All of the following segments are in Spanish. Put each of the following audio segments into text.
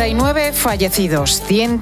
39 fallecidos,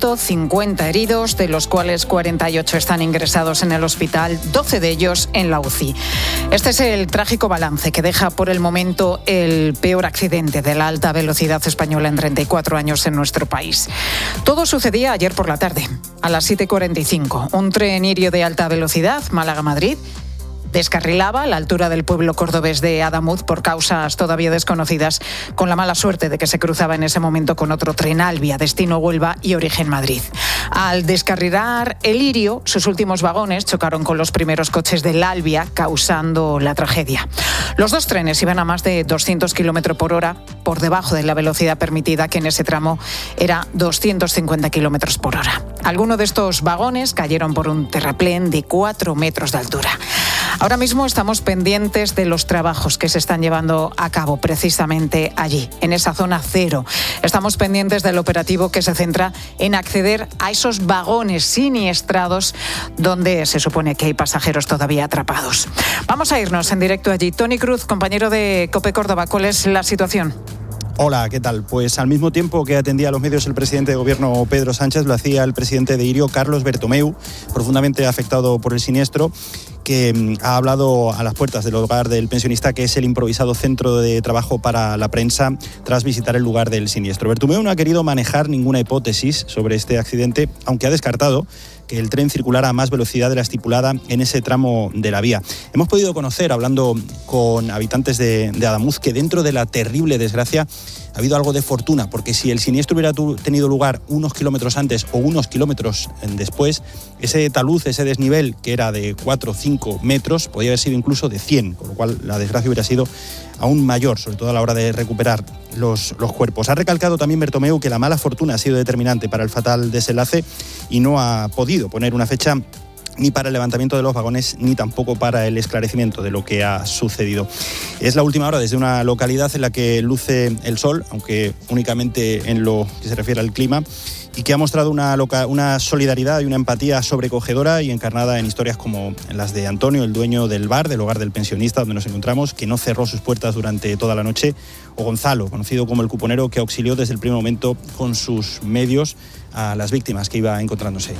150 heridos, de los cuales 48 están ingresados en el hospital, 12 de ellos en la UCI. Este es el trágico balance que deja por el momento el peor accidente de la alta velocidad española en 34 años en nuestro país. Todo sucedía ayer por la tarde, a las 7:45. Un tren Irio de alta velocidad, Málaga-Madrid, descarrilaba a la altura del pueblo cordobés de Adamuz por causas todavía desconocidas, con la mala suerte de que se cruzaba en ese momento con otro tren Albia, destino Huelva y origen Madrid. Al descarrilar el Irio, sus últimos vagones chocaron con los primeros coches del Albia, causando la tragedia. Los dos trenes iban a más de 200 km por hora, por debajo de la velocidad permitida, que en ese tramo era 250 km por hora. Algunos de estos vagones cayeron por un terraplén de 4 metros de altura. Ahora mismo estamos pendientes de los trabajos que se están llevando a cabo precisamente allí, en esa zona cero. Estamos pendientes del operativo que se centra en acceder a esos vagones siniestrados donde se supone que hay pasajeros todavía atrapados. Vamos a irnos en directo allí. Tony Cruz, compañero de COPE Córdoba, ¿cuál es la situación? Hola, ¿qué tal? Pues al mismo tiempo que atendía a los medios el presidente de gobierno Pedro Sánchez, lo hacía el presidente de Irio, Carlos Bertomeu, profundamente afectado por el siniestro, que ha hablado a las puertas del hogar del pensionista, que es el improvisado centro de trabajo para la prensa, tras visitar el lugar del siniestro. Bertomeu no ha querido manejar ninguna hipótesis sobre este accidente, aunque ha descartado que el tren circulara a más velocidad de la estipulada en ese tramo de la vía. Hemos podido conocer, hablando con habitantes de Adamuz, que dentro de la terrible desgracia ha habido algo de fortuna, porque si el siniestro hubiera tenido lugar unos kilómetros antes o unos kilómetros después, ese talud, ese desnivel, que era de 4 o 5 metros, podía haber sido incluso de 100, con lo cual la desgracia hubiera sido aún mayor, sobre todo a la hora de recuperar los cuerpos. Ha recalcado también Bertomeu que la mala fortuna ha sido determinante para el fatal desenlace y no ha podido poner una fecha ni para el levantamiento de los vagones, ni tampoco para el esclarecimiento de lo que ha sucedido. Es la última hora desde una localidad en la que luce el sol, aunque únicamente en lo que se refiere al clima, y que ha mostrado una solidaridad y una empatía sobrecogedora y encarnada en historias como las de Antonio, el dueño del bar, del hogar del pensionista donde nos encontramos, que no cerró sus puertas durante toda la noche, o Gonzalo, conocido como el cuponero, que auxilió desde el primer momento con sus medios a las víctimas que iba encontrándose.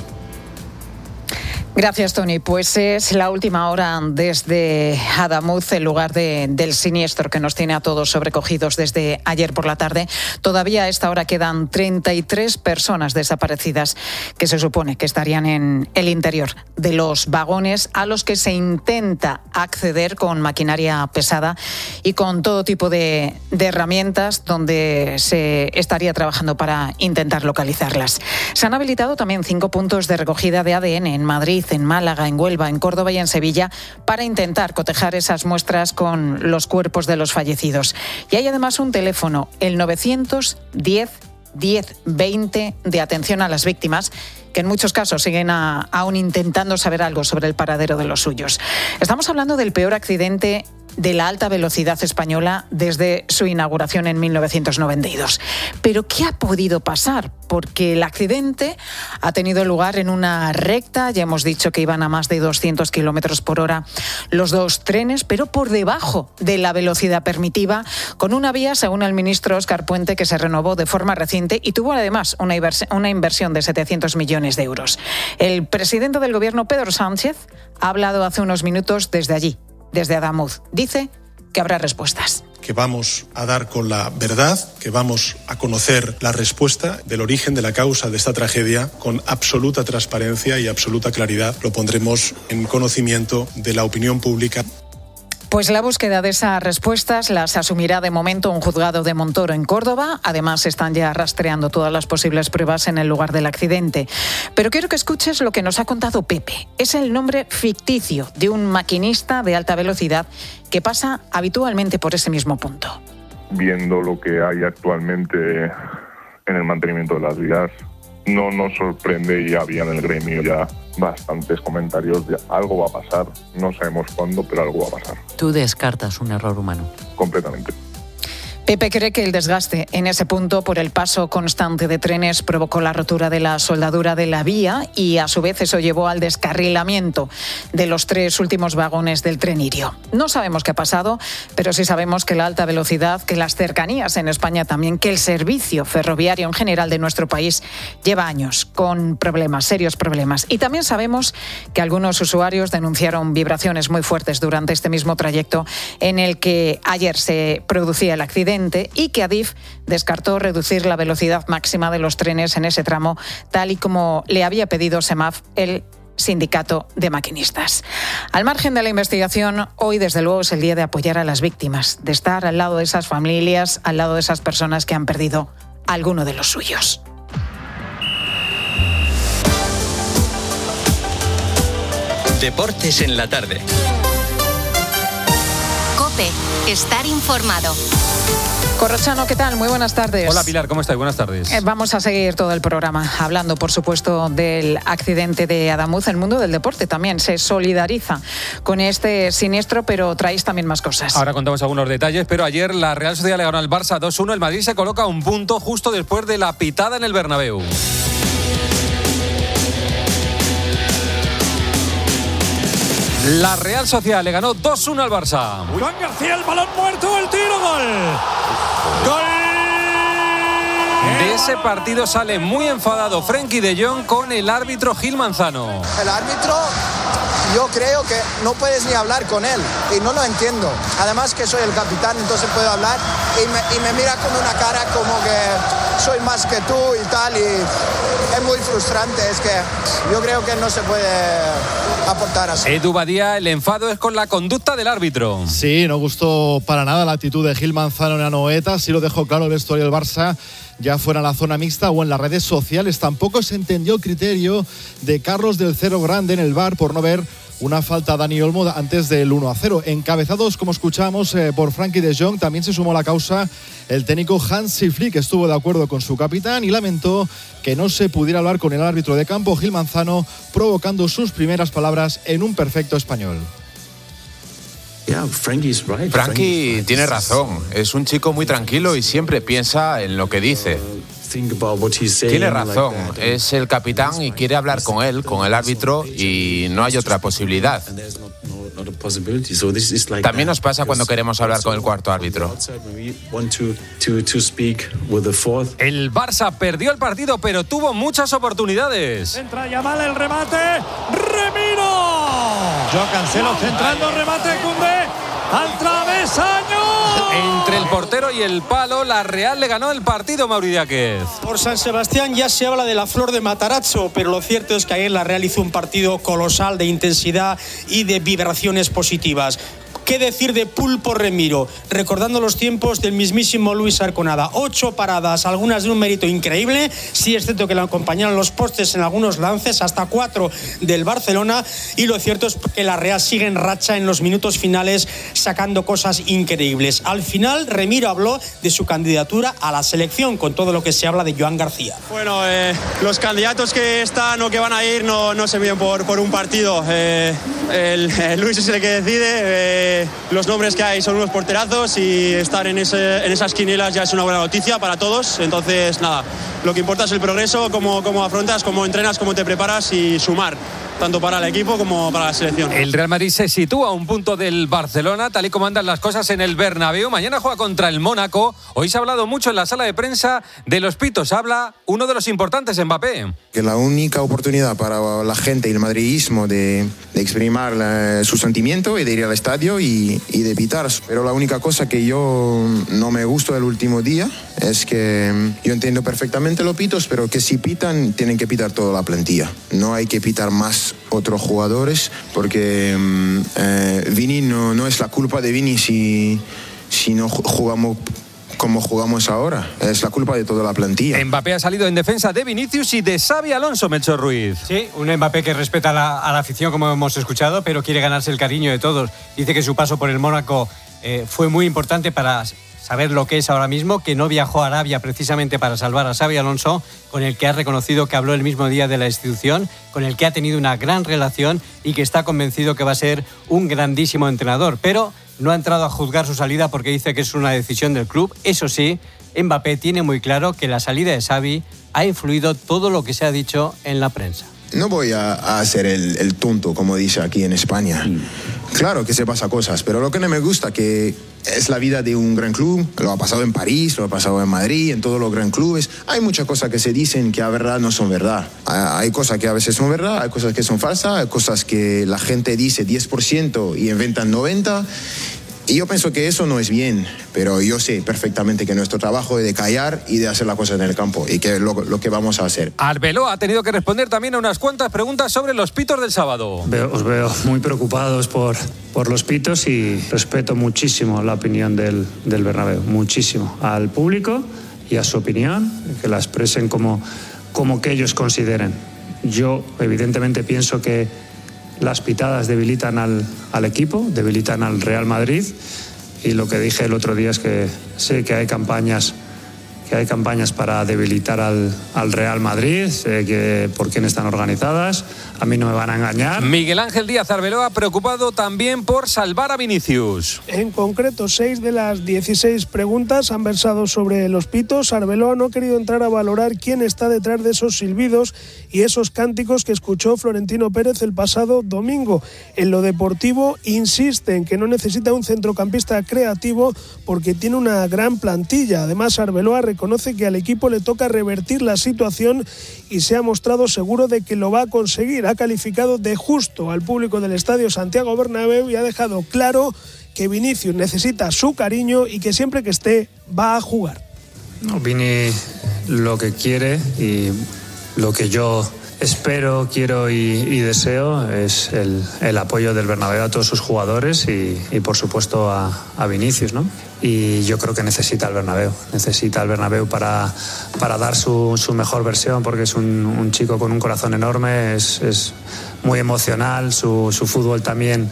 Gracias, Tony. Pues es la última hora desde Adamuz, el lugar del siniestro que nos tiene a todos sobrecogidos desde ayer por la tarde. Todavía a esta hora quedan 33 personas desaparecidas que se supone que estarían en el interior de los vagones a los que se intenta acceder con maquinaria pesada y con todo tipo de herramientas, donde se estaría trabajando para intentar localizarlas. Se han habilitado también 5 puntos de recogida de ADN en Madrid, en Málaga, en Huelva, en Córdoba y en Sevilla, para intentar cotejar esas muestras con los cuerpos de los fallecidos. Y hay además un teléfono, el 910 10 20, de atención a las víctimas, que en muchos casos siguen aún intentando saber algo sobre el paradero de los suyos. Estamos hablando del peor accidente de la alta velocidad española desde su inauguración en 1992. ¿Pero qué ha podido pasar? Porque el accidente ha tenido lugar en una recta, ya hemos dicho que iban a más de 200 kilómetros por hora los dos trenes, pero por debajo de la velocidad permitida, con una vía, según el ministro Óscar Puente, que se renovó de forma reciente y tuvo además una inversión de 700 millones de euros. El presidente del gobierno, Pedro Sánchez, ha hablado hace unos minutos desde allí, desde Adamuz. Dice que habrá respuestas. Que vamos a dar con la verdad, que vamos a conocer la respuesta del origen, de la causa de esta tragedia con absoluta transparencia y absoluta claridad. Lo pondremos en conocimiento de la opinión pública. Pues la búsqueda de esas respuestas las asumirá de momento un juzgado de Montoro en Córdoba. Además, están ya rastreando todas las posibles pruebas en el lugar del accidente. Pero quiero que escuches lo que nos ha contado Pepe. Es el nombre ficticio de un maquinista de alta velocidad que pasa habitualmente por ese mismo punto. Viendo lo que hay actualmente en el mantenimiento de las vías, no nos sorprende, y había en el gremio ya bastantes comentarios de algo va a pasar, no sabemos cuándo, pero algo va a pasar. ¿Tú descartas un error humano? Completamente. Pepe cree que el desgaste en ese punto por el paso constante de trenes provocó la rotura de la soldadura de la vía y a su vez eso llevó al descarrilamiento de los 3 últimos vagones del tren Irio. No sabemos qué ha pasado, pero sí sabemos que la alta velocidad, que las cercanías en España también, que el servicio ferroviario en general de nuestro país lleva años con problemas, serios problemas. Y también sabemos que algunos usuarios denunciaron vibraciones muy fuertes durante este mismo trayecto en el que ayer se producía el accidente y que Adif descartó reducir la velocidad máxima de los trenes en ese tramo, tal y como le había pedido SEMAF, el sindicato de maquinistas. Al margen de la investigación, hoy desde luego es el día de apoyar a las víctimas, de estar al lado de esas familias, al lado de esas personas que han perdido a alguno de los suyos. Deportes en la tarde. COPE. Estar informado. Corrochano, ¿qué tal? Muy buenas tardes. Hola Pilar, ¿cómo estáis? Buenas tardes. Vamos a seguir todo el programa hablando, por supuesto, del accidente de Adamuz. El mundo del deporte también se solidariza con este siniestro, pero traéis también más cosas. Ahora contamos algunos detalles, pero ayer la Real Sociedad le ganó al Barça 2-1. El Madrid se coloca a un punto justo después de la pitada en el Bernabéu. La Real Sociedad le ganó 2-1 al Barça. Joan García, el balón muerto, el tiro, gol. ¡Gol! De ese partido sale muy enfadado Frenkie de Jong con el árbitro Gil Manzano. El árbitro, yo creo que no puedes ni hablar con él y no lo entiendo. Además que soy el capitán, entonces puedo hablar y me mira con una cara como que soy más que tú y tal, y es muy frustrante. Es que yo creo que no se puede aportar así. Edu Badía, el enfado es con la conducta del árbitro. Sí, no gustó para nada la actitud de Gil Manzano en Anoeta, sí lo dejó claro el vestuario del Barça, ya fuera en la zona mixta o en las redes sociales. Tampoco se entendió el criterio de Carlos del Cerro Grande en el VAR por no ver una falta a Dani Olmo antes del 1-0. Encabezados, como escuchamos, por Frenkie de Jong, también se sumó a la causa el técnico Hansi Flick, que estuvo de acuerdo con su capitán y lamentó que no se pudiera hablar con el árbitro de campo, Gil Manzano, provocando sus primeras palabras en un perfecto español. Frenkie tiene razón, es un chico muy tranquilo y siempre piensa en lo que dice. Tiene razón, es el capitán y quiere hablar con él, con el árbitro, y no hay otra posibilidad. También nos pasa cuando queremos hablar con el cuarto árbitro. El Barça perdió el partido, pero tuvo muchas oportunidades. Entra Yamal, el remate. ¡Remiro! Joao Cancelo centrando, remate Koundé al travesaño. Entre el portero y el palo, la Real le ganó el partido, Mauri Diáquez. Por San Sebastián ya se habla de la flor de Matarazzo, pero lo cierto es que ayer la Real hizo un partido colosal de intensidad y de vibraciones positivas. ¿Qué decir de Pulpo Remiro? Recordando los tiempos del mismísimo Luis Arconada. 8 paradas, algunas de un mérito increíble. Sí es cierto que le acompañaron los postes en algunos lances, hasta 4 del Barcelona. Y lo cierto es que la Real sigue en racha en los minutos finales, sacando cosas increíbles. Al final, Remiro habló de su candidatura a la selección, con todo lo que se habla de Joan García. Bueno, los candidatos que están o que van a ir no se miden por un partido. Luis es el que decide. Los nombres que hay son unos porterazos y estar en esas quinielas ya es una buena noticia para todos. Entonces, nada, lo que importa es el progreso, cómo afrontas, cómo entrenas, cómo te preparas y sumar, tanto para el equipo como para la selección. El Real Madrid se sitúa a un punto del Barcelona, tal y como andan las cosas en el Bernabéu. Mañana juega contra el Mónaco. Hoy se ha hablado mucho en la sala de prensa de los pitos. Habla uno de los importantes, Mbappé. Que la única oportunidad para la gente y el madridismo de exprimir su sentimiento y de ir al estadio y de pitar. Pero la única cosa que yo no me gusta del último día es que yo entiendo perfectamente los pitos, pero que si pitan, tienen que pitar toda la plantilla. No hay que pitar más otros jugadores, porque Vini no es la culpa de Vini si no jugamos como jugamos ahora. Es la culpa de toda la plantilla. Mbappé ha salido en defensa de Vinicius y de Xabi Alonso, Melchor Ruiz. Sí, un Mbappé que respeta a la afición, como hemos escuchado, pero quiere ganarse el cariño de todos. Dice que su paso por el Mónaco fue muy importante para saber lo que es ahora mismo, que no viajó a Arabia precisamente para salvar a Xabi Alonso, con el que ha reconocido que habló el mismo día de la institución, con el que ha tenido una gran relación y que está convencido que va a ser un grandísimo entrenador. Pero no ha entrado a juzgar su salida porque dice que es una decisión del club. Eso sí, Mbappé tiene muy claro que la salida de Xavi ha influido todo lo que se ha dicho en la prensa. No voy a hacer el tonto, como dice aquí en España. Claro que se pasa cosas, pero lo que no me gusta que es la vida de un gran club. Lo ha pasado en París, lo ha pasado en Madrid, en todos los gran clubes. Hay muchas cosas que se dicen que a verdad no son verdad. Hay cosas que a veces son verdad, hay cosas que son falsas, hay cosas que la gente dice 10% y inventan 90%. Y yo pienso que eso no es bien, pero yo sé perfectamente que nuestro trabajo es de callar y de hacer las cosas en el campo, y que es lo que vamos a hacer. Arbeloa ha tenido que responder también a unas cuantas preguntas sobre los pitos del sábado. Os veo muy preocupados por los pitos y respeto muchísimo la opinión del Bernabéu, muchísimo, al público y a su opinión, que la expresen como que ellos consideren. Yo evidentemente pienso que las pitadas debilitan al equipo, debilitan al Real Madrid, y lo que dije el otro día es que sé que hay campañas para debilitar al Real Madrid, sé que por quién están organizadas, a mí no me van a engañar. Miguel Ángel Díaz Arbeloa preocupado también por salvar a Vinicius. En concreto, 6 de las 16 preguntas han versado sobre los pitos. Arbeloa no ha querido entrar a valorar quién está detrás de esos silbidos y esos cánticos que escuchó Florentino Pérez el pasado domingo. En lo deportivo insiste en que no necesita un centrocampista creativo porque tiene una gran plantilla. Además, Arbeloa reconoce que al equipo le toca revertir la situación y se ha mostrado seguro de que lo va a conseguir. Ha calificado de justo al público del Estadio Santiago Bernabéu y ha dejado claro que Vinicius necesita su cariño y que siempre que esté va a jugar. Vini lo que quiere y lo que yo espero, quiero y deseo es el apoyo del Bernabéu a todos sus jugadores y por supuesto a Vinicius, ¿no? Y yo creo que necesita el Bernabéu para dar su mejor versión, porque es un chico con un corazón enorme, es muy emocional, su fútbol también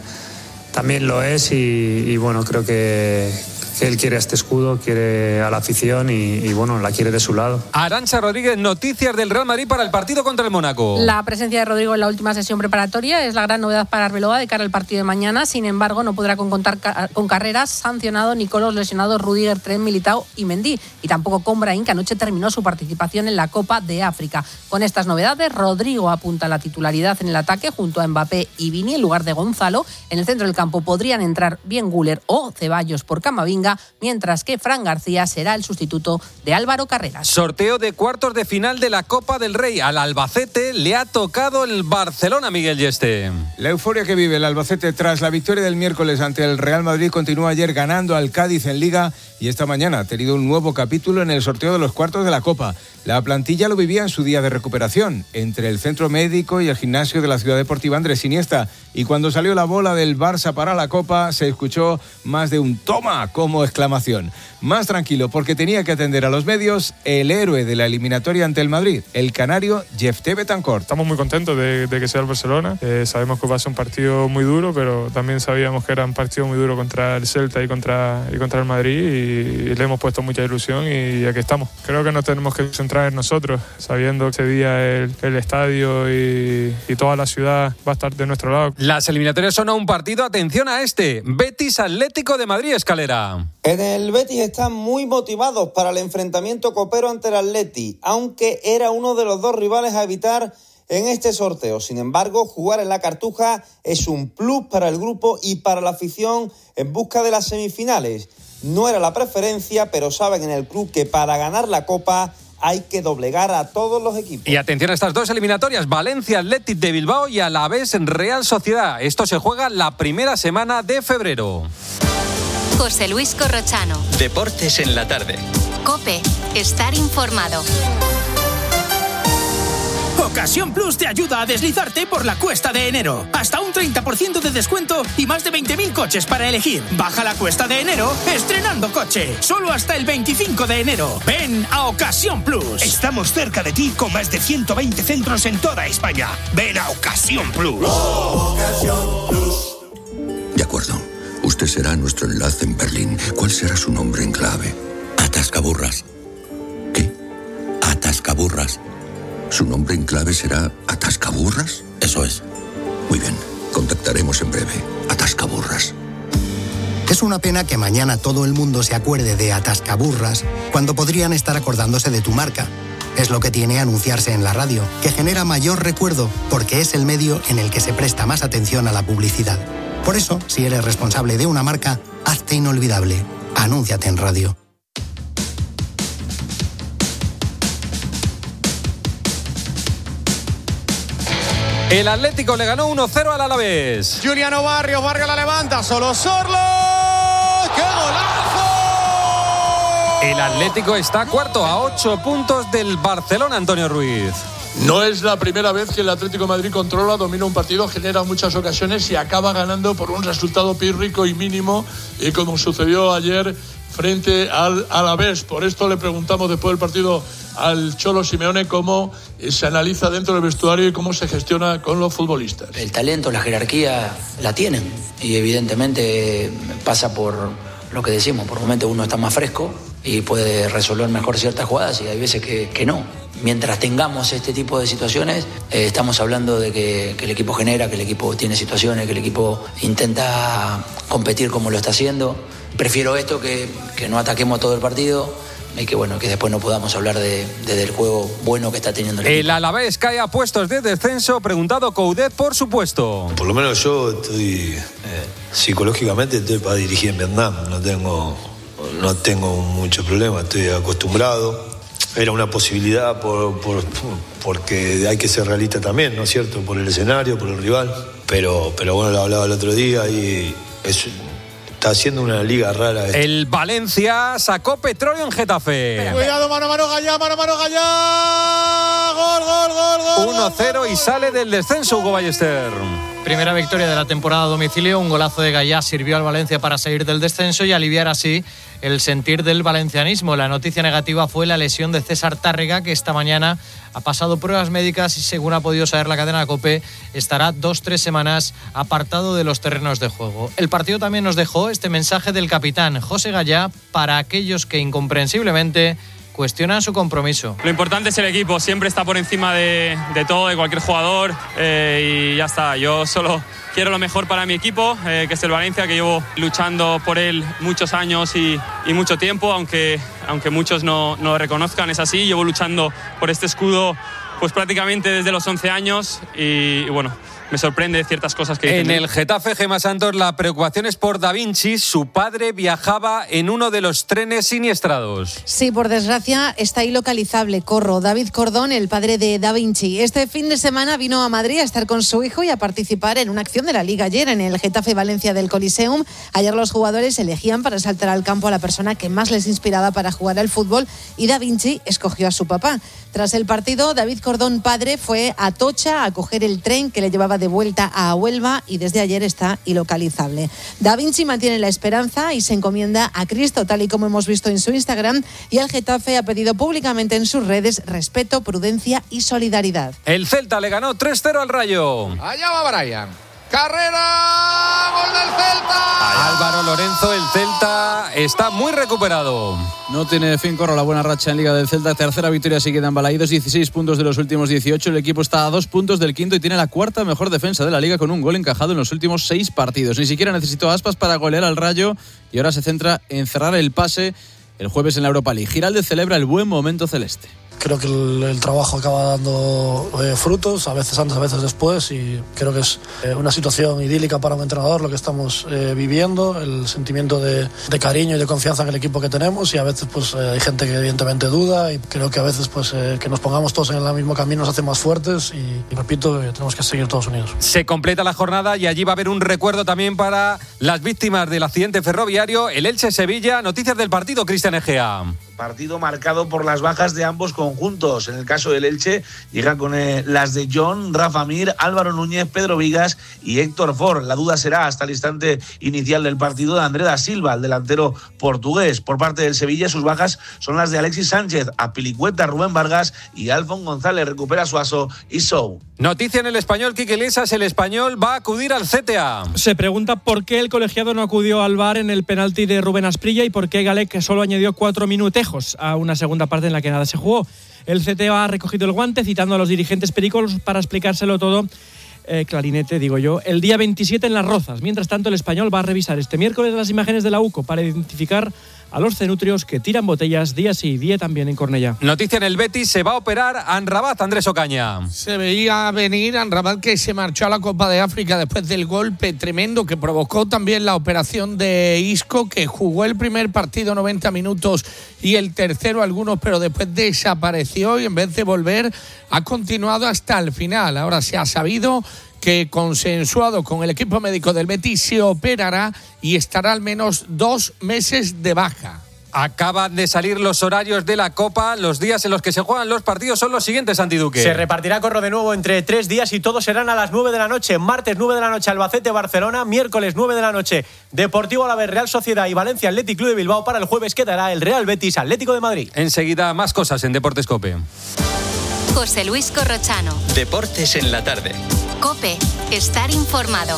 lo es y bueno, creo que él quiere este escudo, quiere a la afición y bueno, la quiere de su lado. Arantxa Rodríguez, noticias del Real Madrid para el partido contra el Mónaco. La presencia de Rodrigo en la última sesión preparatoria es la gran novedad para Arbeloa de cara al partido de mañana. Sin embargo, no podrá contar con Carreras, sancionado, Nicolás lesionado, Rüdiger, Trent, Militao y Mendy. Y tampoco con Brahim, que anoche terminó su participación en la Copa de África. Con estas novedades, Rodrigo apunta a la titularidad en el ataque junto a Mbappé y Vini en lugar de Gonzalo. En el centro del campo podrían entrar bien Güler o Ceballos por Camavinga, mientras que Fran García será el sustituto de Álvaro Carreras. Sorteo de cuartos de final de la Copa del Rey. Al Albacete le ha tocado el Barcelona, Miguel Yeste. La euforia que vive el Albacete tras la victoria del miércoles ante el Real Madrid continúa ayer ganando al Cádiz en Liga y esta mañana ha tenido un nuevo capítulo en el sorteo de los cuartos de la Copa. La plantilla lo vivía en su día de recuperación, entre el centro médico y el gimnasio de la Ciudad Deportiva Andrés Iniesta. Y cuando salió la bola del Barça para la Copa, se escuchó más de un «toma» como exclamación. Más tranquilo, porque tenía que atender a los medios el héroe de la eliminatoria ante el Madrid, el canario Jefté Betancourt. Estamos muy contentos de que sea el Barcelona. Sabemos que va a ser un partido muy duro, pero también sabíamos que era un partido muy duro contra el Celta y contra el Madrid y le hemos puesto mucha ilusión y aquí estamos. Creo que nos tenemos que centrar en nosotros, sabiendo que ese día el estadio y toda la ciudad va a estar de nuestro lado. Las eliminatorias son a un partido, atención a este, Betis Atlético de Madrid, Escalera. En el Betis están muy motivados para el enfrentamiento copero ante el Atleti, aunque era uno de los dos rivales a evitar en este sorteo. Sin embargo, jugar en la Cartuja es un plus para el grupo y para la afición en busca de las semifinales. No era la preferencia, pero saben en el club que para ganar la Copa hay que doblegar a todos los equipos. Y atención a estas dos eliminatorias, Valencia Athletic de Bilbao y Alavés Real Sociedad. Esto se juega la primera semana de febrero. José Luis Corrochano. Deportes en la tarde. COPE. Estar informado. Ocasión Plus te ayuda a deslizarte por la cuesta de enero. Hasta un 30% de descuento y más de 20.000 coches para elegir. Baja la cuesta de enero estrenando coche. Solo hasta el 25 de enero. Ven a Ocasión Plus. Estamos cerca de ti con más de 120 centros en toda España. Ven a Ocasión Plus. Ocasión Plus. De acuerdo. Usted será nuestro enlace en Berlín. ¿Cuál será su nombre en clave? Atascaburras. ¿Qué? Atascaburras. ¿Su nombre en clave será Atascaburras? Eso es. Muy bien. Contactaremos en breve. Atascaburras. Es una pena que mañana todo el mundo se acuerde de Atascaburras cuando podrían estar acordándose de tu marca. Es lo que tiene anunciarse en la radio, que genera mayor recuerdo porque es el medio en el que se presta más atención a la publicidad. Por eso, si eres responsable de una marca, hazte inolvidable. Anúnciate en radio. El Atlético le ganó 1-0 al Alavés. Juliano Barrios la levanta, solo Sorlo. ¡Qué golazo! El Atlético está cuarto a 8 puntos del Barcelona, Antonio Ruiz. No es la primera vez que el Atlético de Madrid controla, domina un partido, genera muchas ocasiones y acaba ganando por un resultado pírrico y mínimo, y como sucedió ayer frente al Alavés. Por esto le preguntamos después del partido al Cholo Simeone cómo se analiza dentro del vestuario y cómo se gestiona con los futbolistas. El talento, la jerarquía la tienen y evidentemente pasa por lo que decimos, por momentos uno está más fresco y puede resolver mejor ciertas jugadas y hay veces que no. Mientras tengamos este tipo de situaciones, estamos hablando de que el equipo genera, que el equipo tiene situaciones, que el equipo intenta competir como lo está haciendo. Prefiero esto que no ataquemos todo el partido y que después no podamos hablar del juego bueno que está teniendo el equipo. El Alavés cae a puestos de descenso, preguntado Coudet por su puesto. Por lo menos yo estoy psicológicamente estoy para dirigir en Vietnam, no tengo mucho problema, estoy acostumbrado. Era una posibilidad porque hay que ser realista también, ¿no es cierto? Por el escenario, por el rival. Pero bueno, lo hablaba el otro día y está haciendo una liga rara. El Valencia sacó petróleo en Getafe. Cuidado, mano Gallá. Gol. 1-0 y sale del descenso Hugo Ballester. Primera victoria de la temporada a domicilio, un golazo de Gallá sirvió al Valencia para salir del descenso y aliviar así el sentir del valencianismo. La noticia negativa fue la lesión de César Tárrega, que esta mañana ha pasado pruebas médicas y, según ha podido saber la cadena COPE, estará 2-3 semanas apartado de los terrenos de juego. El partido también nos dejó este mensaje del capitán José Gallá para aquellos que incomprensiblemente cuestionan su compromiso. Lo importante es el equipo, siempre está por encima de todo, de cualquier jugador, y ya está. Yo solo quiero lo mejor para mi equipo, que es el Valencia, que llevo luchando por él muchos años y mucho tiempo, aunque muchos no lo reconozcan, es así. Llevo luchando por este escudo pues prácticamente desde los 11 años y bueno, me sorprende ciertas cosas que dicen. En el Getafe, Gemma Santos, la preocupación es por Da Vinci. Su padre viajaba en uno de los trenes siniestrados. Sí, por desgracia, está ahí localizable. David Cordón, el padre de Da Vinci. Este fin de semana vino a Madrid a estar con su hijo y a participar en una acción de la Liga ayer en el Getafe Valencia del Coliseum. Ayer los jugadores elegían para saltar al campo a la persona que más les inspiraba para jugar al fútbol y Da Vinci escogió a su papá. Tras el partido, David Cordón, padre, fue a Atocha a coger el tren que le llevaba de vuelta a Huelva y desde ayer está ilocalizable. Da Vinci mantiene la esperanza y se encomienda a Cristo, tal y como hemos visto en su Instagram, y el Getafe ha pedido públicamente en sus redes respeto, prudencia y solidaridad. El Celta le ganó 3-0 al Rayo. Allá va Brian. ¡Carrera! ¡Gol del Celta! Álvaro Lorenzo, el Celta está muy recuperado. No tiene fin, Corro, la buena racha en Liga del Celta. Tercera victoria seguida en Balaídos, 16 puntos de los últimos 18. El equipo está a 2 puntos del quinto y tiene la cuarta mejor defensa de la Liga con un gol encajado en los últimos 6 partidos. Ni siquiera necesitó Aspas para golear al Rayo y ahora se centra en cerrar el pase el jueves en la Europa League. Giraldez celebra el buen momento celeste. Creo que el trabajo acaba dando frutos, a veces antes, a veces después, y creo que es una situación idílica para un entrenador lo que estamos viviendo, el sentimiento de cariño y de confianza en el equipo que tenemos, y a veces pues hay gente que evidentemente duda, y creo que a veces pues que nos pongamos todos en el mismo camino nos hace más fuertes, y repito, tenemos que seguir todos unidos. Se completa la jornada y allí va a haber un recuerdo también para las víctimas del accidente ferroviario, el Elche-Sevilla. Noticias del partido, Cristian Egea. Partido marcado por las bajas de ambos conjuntos. En el caso del Elche, llega con las de John, Rafa Mir, Álvaro Núñez, Pedro Vigas y Héctor Ford. La duda será hasta el instante inicial del partido de André da Silva, el delantero portugués. Por parte del Sevilla, sus bajas son las de Alexis Sánchez, Apilicueta, Rubén Vargas y Alfon González. Recupera Suaso y Sou. Noticia en el Español, Quique Iglesias, el Español va a acudir al CTA. Se pregunta por qué el colegiado no acudió al VAR en el penalti de Rubén Asprilla y por qué Galec solo añadió 4 minutejos a una segunda parte en la que nada se jugó. El CTA ha recogido el guante citando a los dirigentes pericos para explicárselo todo clarinete, digo yo, el día 27 en Las Rozas. Mientras tanto, el Español va a revisar este miércoles las imágenes de la UCO para identificar a los cenutrios que tiran botellas día sí y día también en Cornellá. Noticia en el Betis, se va a operar Amrabat, Andrés Ocaña. Se veía venir Amrabat, que se marchó a la Copa de África después del golpe tremendo que provocó también la operación de Isco, que jugó el primer partido 90 minutos y el tercero algunos, pero después desapareció y en vez de volver ha continuado hasta el final. Ahora se ha sabido que, consensuado con el equipo médico del Betis, se operará y estará al menos 2 meses de baja. Acaban de salir los horarios de la Copa. Los días en los que se juegan los partidos son los siguientes, Santi Duque. Se repartirá, Corro, de nuevo entre 3 días y todos serán a las 9 de la noche. Martes 9 de la noche Albacete-Barcelona. Miércoles 9 de la noche Deportivo Alavés, Real Sociedad y Valencia Athletic Club de Bilbao. Para el jueves quedará el Real Betis Atlético de Madrid. Enseguida más cosas en Deportes COPE. José Luis Corrochano. Deportes en la tarde. COPE. Estar informado.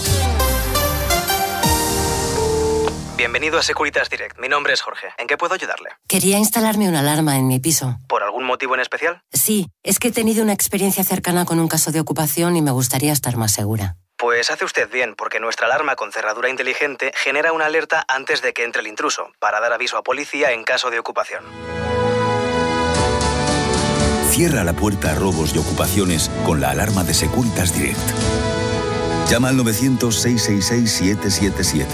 Bienvenido a Securitas Direct. Mi nombre es Jorge. ¿En qué puedo ayudarle? Quería instalarme una alarma en mi piso. ¿Por algún motivo en especial? Sí, es que he tenido una experiencia cercana con un caso de ocupación y me gustaría estar más segura. Pues hace usted bien, porque nuestra alarma con cerradura inteligente genera una alerta antes de que entre el intruso, para dar aviso a policía en caso de ocupación. Cierra la puerta a robos y ocupaciones con la alarma de Securitas Direct. Llama al 900-666-777.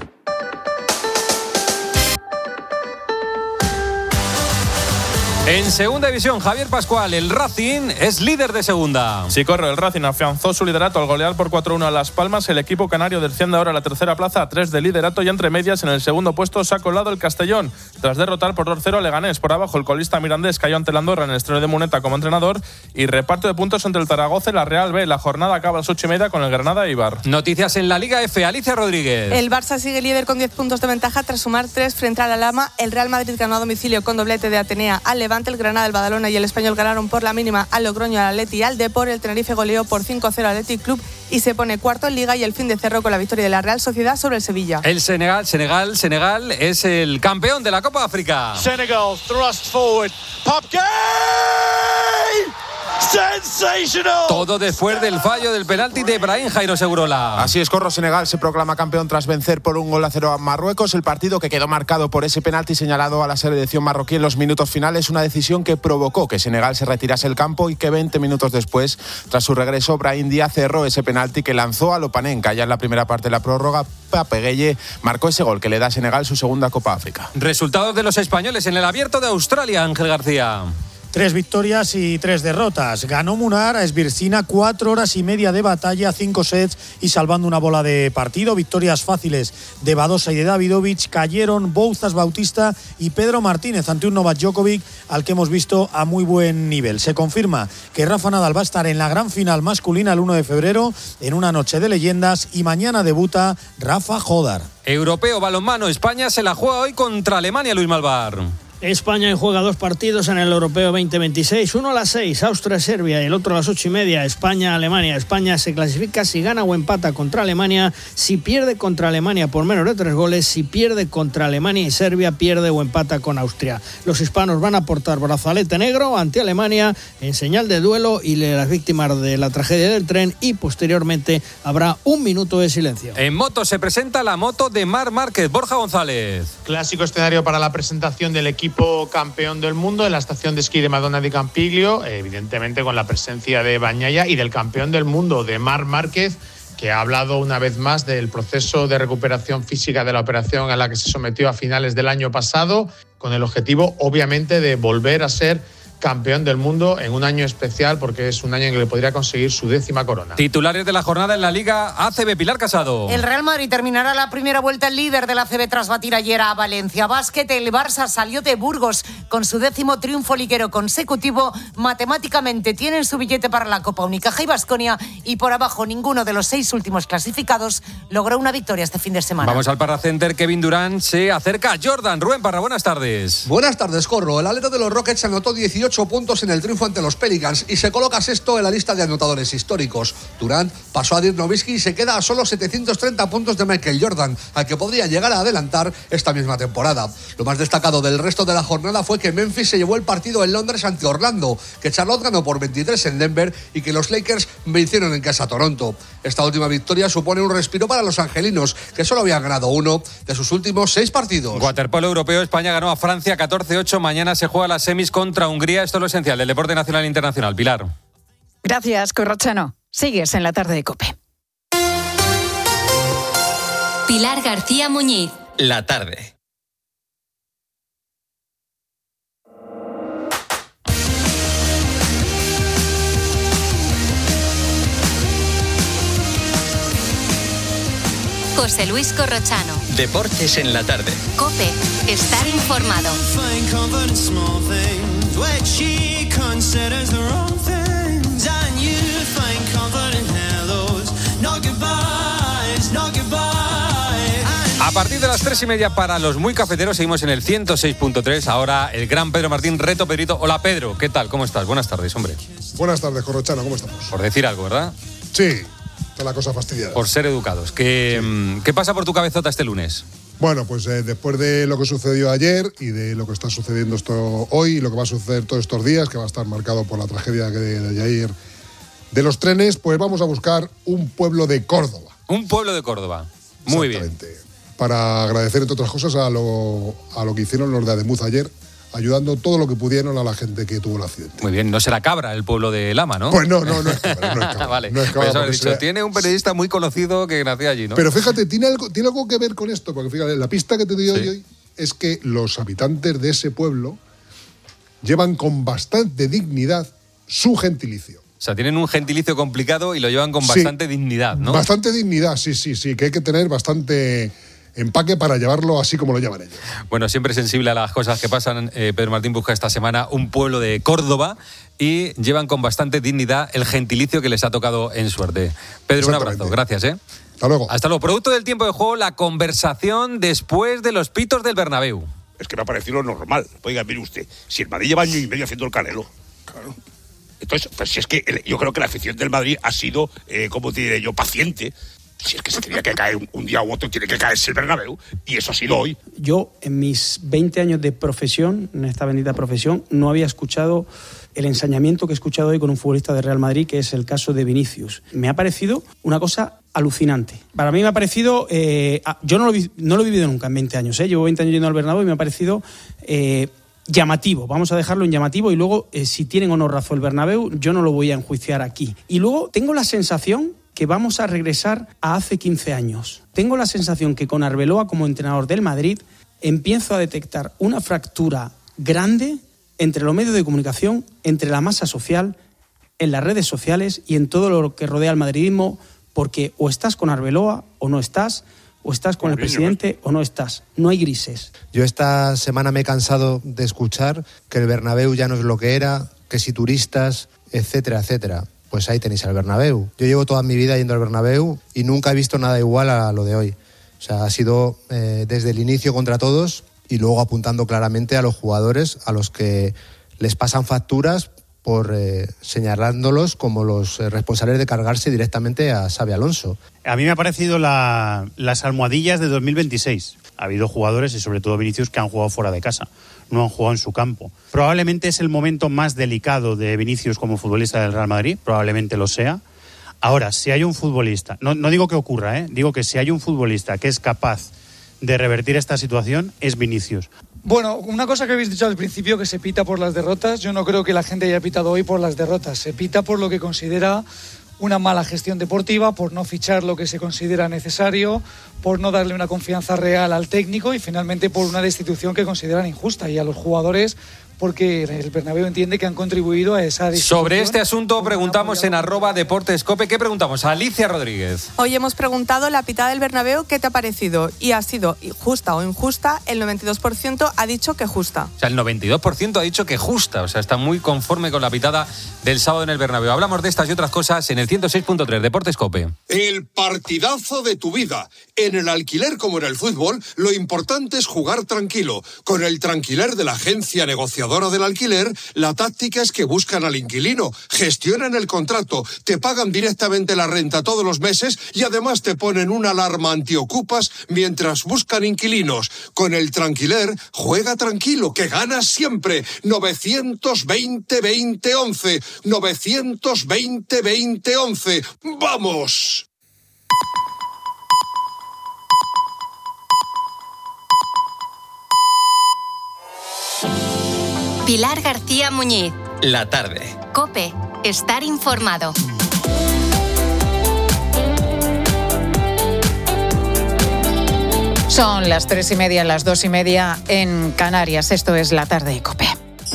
En segunda división, Javier Pascual, el Racing es líder de segunda. Sí, corre, el Racing afianzó su liderato al golear por 4-1 a Las Palmas. El equipo canario desciende ahora a la tercera plaza a 3 de liderato y entre medias en el segundo puesto se ha colado el Castellón. Tras derrotar por 2-0 a Leganés. Por abajo el colista mirandés cayó ante el Andorra en el estreno de Muneta como entrenador y reparto de puntos entre el Zaragoza y la Real B. La jornada acaba a las 8:30 con el Granada e Eibar. Noticias en la Liga F, Alicia Rodríguez. El Barça sigue líder con 10 puntos de ventaja tras sumar 3 frente a la Lama. El Real Madrid ganó a domicilio con doblete de Atenea al Levante. El Granada, el Badalona y el Español ganaron por la mínima al Logroño, al Atleti y al Depor. El Tenerife goleó por 5-0 al Athletic Club y se pone cuarto en Liga, y el fin de cerró con la victoria de la Real Sociedad sobre el Sevilla. El Senegal es el campeón de la Copa África. Senegal thrust forward. Pop Gay! Sensational. Todo después del fallo del penalti de Brahim Jairo Segurola. Así es, Corro. Senegal se proclama campeón tras vencer por 1-0 a Marruecos. El partido que quedó marcado por ese penalti señalado a la selección marroquí en los minutos finales, una decisión que provocó que Senegal se retirase del campo y que 20 minutos después, tras su regreso, Brahim Díaz cerró ese penalti que lanzó a Lopanenka. Ya en la primera parte de la prórroga, Pape Gueye marcó ese gol que le da a Senegal su segunda Copa África. Resultados de los españoles en el Abierto de Australia, Ángel García. 3 victorias y 3 derrotas. Ganó Munar a Esvircina, 4 horas y media de batalla, 5 sets y salvando una bola de partido. Victorias fáciles de Badosa y de Davidovich. Cayeron Bouzas Bautista y Pedro Martínez ante un Novak Djokovic al que hemos visto a muy buen nivel. Se confirma que Rafa Nadal va a estar en la gran final masculina el 1 de febrero en una noche de leyendas y mañana debuta Rafa Jodar. Europeo balonmano, España se la juega hoy contra Alemania, Luis Malvar. España juega 2 partidos en el Europeo 2026, uno a las 6, Austria-Serbia, y el otro a las 8:30, España-Alemania. España se clasifica si gana o empata contra Alemania, si pierde contra Alemania por menos de 3 goles, si pierde contra Alemania y Serbia, pierde o empata con Austria. Los hispanos van a portar brazalete negro ante Alemania en señal de duelo y de las víctimas de la tragedia del tren, y posteriormente habrá 1 minuto de silencio. En moto se presenta la moto de Marc Márquez, Borja González. Clásico escenario para la presentación del equipo campeón del mundo en la estación de esquí de Madonna di Campiglio, evidentemente con la presencia de Bagnaia y del campeón del mundo, de Marc Márquez, que ha hablado una vez más del proceso de recuperación física de la operación a la que se sometió a finales del año pasado, con el objetivo, obviamente, de volver a ser campeón del mundo en un año especial, porque es un año en que le podría conseguir su 10ª corona. Titulares de la jornada en la Liga ACB, Pilar Casado. El Real Madrid terminará la primera vuelta el líder de la ACB tras batir ayer a Valencia Basket. El Barça salió de Burgos con su 10º triunfo liguero consecutivo. Matemáticamente tienen su billete para la Copa Unicaja y Baskonia, y por abajo ninguno de los 6 últimos clasificados logró una victoria este fin de semana. Vamos al Parra Center. Kevin Durant se acerca a Jordan. Rubén Parra, buenas tardes. Buenas tardes, Corro. El alero de los Rockets anotó 18 18 puntos en el triunfo ante los Pelicans y se coloca sexto en la lista de anotadores históricos. Durant pasó a Dirk Nowitzki y se queda a solo 730 puntos de Michael Jordan, al que podría llegar a adelantar esta misma temporada. Lo más destacado del resto de la jornada fue que Memphis se llevó el partido en Londres ante Orlando, que Charlotte ganó por 23 en Denver y que los Lakers vencieron en casa a Toronto. Esta última victoria supone un respiro para los angelinos, que solo habían ganado uno de sus últimos 6 partidos. Waterpolo europeo, España ganó a Francia 14-8. Mañana se juega las semis contra Hungría. Esto es lo esencial del deporte nacional e internacional. Pilar. Gracias, Corrochano. Sigues en la tarde de COPE. Pilar García Muñiz. La tarde. José Luis Corrochano. Deportes en la tarde. COPE. Estar informado. A partir de las 3:30 para los muy cafeteros seguimos en el 106.3. Ahora el gran Pedro Martín, Reto Pedrito. Hola Pedro, ¿qué tal? ¿Cómo estás? Buenas tardes, hombre. Buenas tardes, Corrochano, ¿cómo estamos? Por decir algo, ¿verdad? Sí, está la cosa fastidiada. Por ser educados. ¿Qué pasa por tu cabezota este lunes? Bueno, pues después de lo que sucedió ayer y de lo que está sucediendo hoy y lo que va a suceder todos estos días, que va a estar marcado por la tragedia de ayer de los trenes, pues vamos a buscar un pueblo de Córdoba. Un pueblo de Córdoba. Muy bien. Para agradecer, entre otras cosas, a lo que hicieron los de Ademuz ayer, ayudando todo lo que pudieron a la gente que tuvo el accidente. Muy bien, no será Cabra el pueblo de Lama, ¿no? Pues no es Cabra. Vale, no es Cabra, pues dicho, tiene un periodista muy conocido que nació allí, ¿no? Pero fíjate, tiene algo que ver con esto, porque fíjate, la pista que te doy hoy es que los habitantes de ese pueblo llevan con bastante dignidad su gentilicio. O sea, tienen un gentilicio complicado y lo llevan con bastante dignidad, ¿no? Bastante dignidad, sí, que hay que tener bastante empaque para llevarlo así como lo llevan ellos. Bueno, siempre sensible a las cosas que pasan, Pedro Martín busca esta semana un pueblo de Córdoba y llevan con bastante dignidad el gentilicio que les ha tocado en suerte. Pedro, un abrazo, gracias, Hasta luego. Hasta luego. Producto del tiempo de juego, la conversación después de los pitos del Bernabéu. Es que me ha parecido lo normal. Oiga, mire usted, si el Madrid lleva año y medio haciendo el Canelo, claro. Entonces, pues si es que yo creo que la afición del Madrid ha sido, como te diré yo, paciente. Si es que se tenía que caer un día u otro, tiene que caerse el Bernabéu, y eso ha sido hoy. Yo, en mis 20 años de profesión, en esta bendita profesión, no había escuchado el ensañamiento que he escuchado hoy con un futbolista de Real Madrid, que es el caso de Vinicius. Me ha parecido una cosa alucinante. Para mí me ha parecido... yo no lo he vivido nunca en 20 años. Llevo 20 años yendo al Bernabéu y me ha parecido... llamativo, vamos a dejarlo en llamativo, y luego si tienen o no razón el Bernabéu, yo no lo voy a enjuiciar aquí. Y luego tengo la sensación que vamos a regresar a hace 15 años. Tengo la sensación que con Arbeloa como entrenador del Madrid empiezo a detectar una fractura grande entre los medios de comunicación, entre la masa social, en las redes sociales y en todo lo que rodea al madridismo, porque o estás con Arbeloa o no estás, o estás con el presidente o no estás. No hay grises. Yo esta semana me he cansado de escuchar que el Bernabéu ya no es lo que era, que si turistas, etcétera, etcétera. Pues ahí tenéis al Bernabéu. Yo llevo toda mi vida yendo al Bernabéu y nunca he visto nada igual a lo de hoy. O sea, ha sido desde el inicio contra todos y luego apuntando claramente a los jugadores a los que les pasan facturas por señalándolos como los responsables de cargarse directamente a Xabi Alonso. A mí me ha parecido las almohadillas de 2026. Ha habido jugadores, y sobre todo Vinicius, que han jugado fuera de casa, no han jugado en su campo. Probablemente es el momento más delicado de Vinicius como futbolista del Real Madrid, probablemente lo sea. Ahora, si hay un futbolista, no digo que ocurra, digo que si hay un futbolista que es capaz de revertir esta situación, es Vinicius. Bueno, una cosa que habéis dicho al principio, que se pita por las derrotas. Yo no creo que la gente haya pitado hoy por las derrotas. Se pita por lo que considera una mala gestión deportiva, por no fichar lo que se considera necesario, por no darle una confianza real al técnico y finalmente por una destitución que consideran injusta, y a los jugadores porque el Bernabéu entiende que han contribuido a esa destitución. Sobre este asunto preguntamos en @deportescope. ¿Qué preguntamos? A Alicia Rodríguez. Hoy hemos preguntado la pitada del Bernabéu, ¿qué te ha parecido? Y ha sido justa o injusta. El 92% ha dicho que justa. O sea, el 92% ha dicho que justa. O sea, está muy conforme con la pitada del sábado en el Bernabéu. Hablamos de estas y otras cosas en el 106.3 Deportescope. El partidazo de tu vida. En el alquiler como en el fútbol, lo importante es jugar tranquilo. Con el tranquiler de la agencia negociadora negociadora del alquiler, la táctica es que buscan al inquilino, gestionan el contrato, te pagan directamente la renta todos los meses y además te ponen una alarma antiocupas mientras buscan inquilinos. Con el Tranquiler, juega tranquilo, que ganas siempre. 920-2011. 920-2011. ¡Vamos! Pilar García Muñiz. La tarde. COPE. Estar informado. Son las 3:30, las 2:30 en Canarias. Esto es La Tarde de COPE.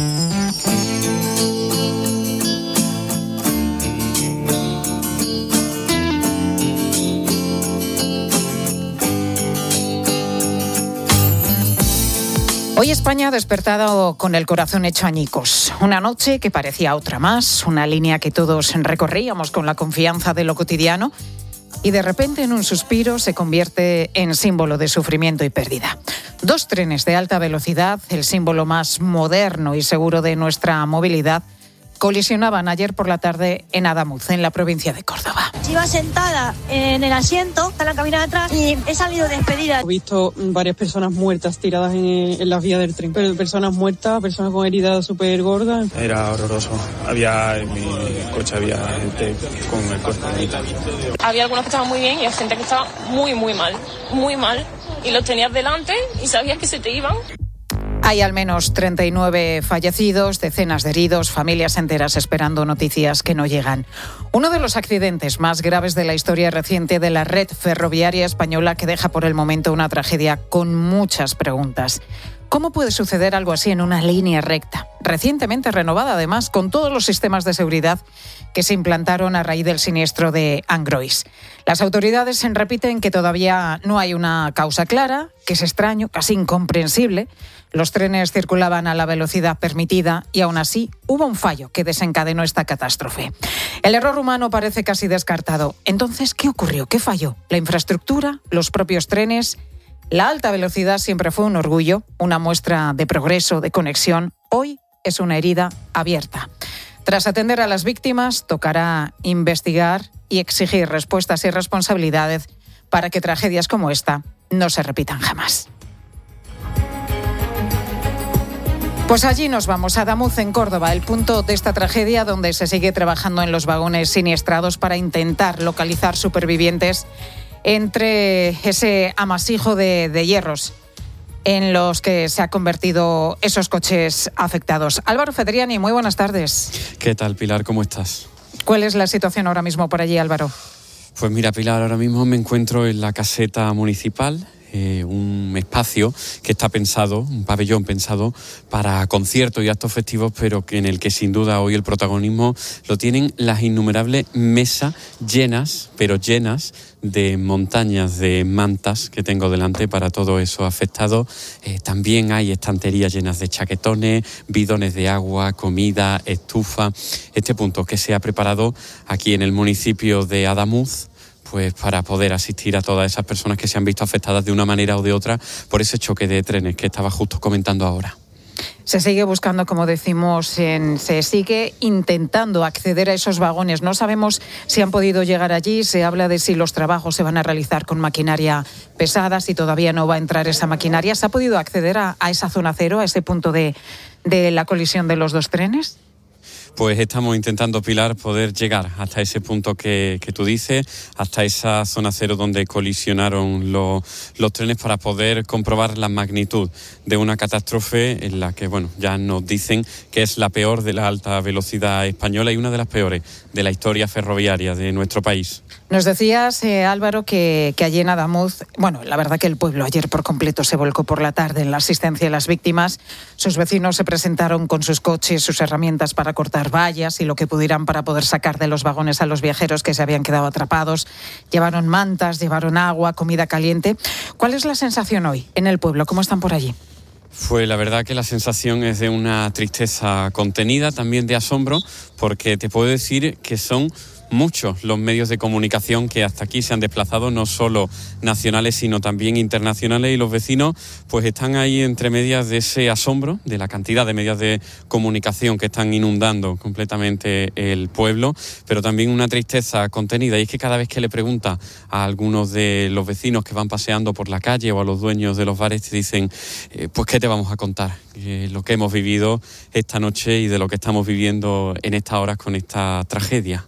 Hoy España ha despertado con el corazón hecho añicos. Una noche que parecía otra más, una línea que todos recorríamos con la confianza de lo cotidiano y de repente en un suspiro se convierte en símbolo de sufrimiento y pérdida. 2 trenes de alta velocidad, el símbolo más moderno y seguro de nuestra movilidad, colisionaban ayer por la tarde en Adamuz, en la provincia de Córdoba. Iba sentada en el asiento, en la cabina de atrás, y he salido despedida. He visto varias personas muertas tiradas en las vías del tren, pero personas muertas, personas con heridas súper gordas. Era horroroso. En mi coche había gente con el cuerpo y tal. Había algunos que estaban muy bien y había gente que estaba muy mal. Y los tenías delante y sabías que se te iban. Hay al menos 39 fallecidos, decenas de heridos, familias enteras esperando noticias que no llegan. Uno de los accidentes más graves de la historia reciente de la red ferroviaria española que deja por el momento una tragedia con muchas preguntas. ¿Cómo puede suceder algo así en una línea recta? Recientemente renovada, además, con todos los sistemas de seguridad que se implantaron a raíz del siniestro de Angrois. Las autoridades repiten que todavía no hay una causa clara, que es extraño, casi incomprensible. Los trenes circulaban a la velocidad permitida y aún así hubo un fallo que desencadenó esta catástrofe. El error humano parece casi descartado. Entonces, ¿qué ocurrió? ¿Qué falló? ¿La infraestructura? ¿Los propios trenes? La alta velocidad siempre fue un orgullo, una muestra de progreso, de conexión. Hoy es una herida abierta. Tras atender a las víctimas, tocará investigar y exigir respuestas y responsabilidades para que tragedias como esta no se repitan jamás. Pues allí nos vamos, a Adamuz, en Córdoba, el punto de esta tragedia donde se sigue trabajando en los vagones siniestrados para intentar localizar supervivientes entre ese amasijo de hierros en los que se han convertido esos coches afectados. Álvaro Fedriani, muy buenas tardes. ¿Qué tal, Pilar? ¿Cómo estás? ¿Cuál es la situación ahora mismo por allí, Álvaro? Pues mira, Pilar, ahora mismo me encuentro en la caseta municipal, un espacio que está pensado, un pabellón pensado para conciertos y actos festivos, pero en el que sin duda hoy el protagonismo lo tienen las innumerables mesas llenas, pero llenas de montañas de mantas que tengo delante para todos esos afectados. También hay estanterías llenas de chaquetones, bidones de agua, comida, estufa. Este punto que se ha preparado aquí en el municipio de Adamuz, pues para poder asistir a todas esas personas que se han visto afectadas de una manera o de otra por ese choque de trenes que estaba justo comentando ahora. Se sigue buscando, como decimos, se sigue intentando acceder a esos vagones. No sabemos si han podido llegar allí. Se habla de si los trabajos se van a realizar con maquinaria pesada, si todavía no va a entrar esa maquinaria. ¿Se ha podido acceder a esa zona cero, a ese punto de la colisión de los 2 trenes? Pues estamos intentando, Pilar, poder llegar hasta ese punto que tú dices, hasta esa zona cero donde colisionaron los trenes para poder comprobar la magnitud de una catástrofe en la que, bueno, ya nos dicen que es la peor de la alta velocidad española y una de las peores de la historia ferroviaria de nuestro país. Nos decías, Álvaro, que allí en Adamuz, bueno, la verdad que el pueblo ayer por completo se volcó por la tarde en la asistencia a las víctimas. Sus vecinos se presentaron con sus coches, sus herramientas para cortar vallas y lo que pudieran para poder sacar de los vagones a los viajeros que se habían quedado atrapados. Llevaron mantas, llevaron agua, comida caliente. ¿Cuál es la sensación hoy en el pueblo? ¿Cómo están por allí? Pues la verdad que la sensación es de una tristeza contenida, también de asombro, porque te puedo decir que son muchos los medios de comunicación que hasta aquí se han desplazado, no solo nacionales sino también internacionales, y los vecinos pues están ahí entre medias de ese asombro de la cantidad de medios de comunicación que están inundando completamente el pueblo, pero también una tristeza contenida, y es que cada vez que le pregunta a algunos de los vecinos que van paseando por la calle o a los dueños de los bares, te dicen pues ¿qué te vamos a contar? Lo que hemos vivido esta noche y de lo que estamos viviendo en estas horas con esta tragedia.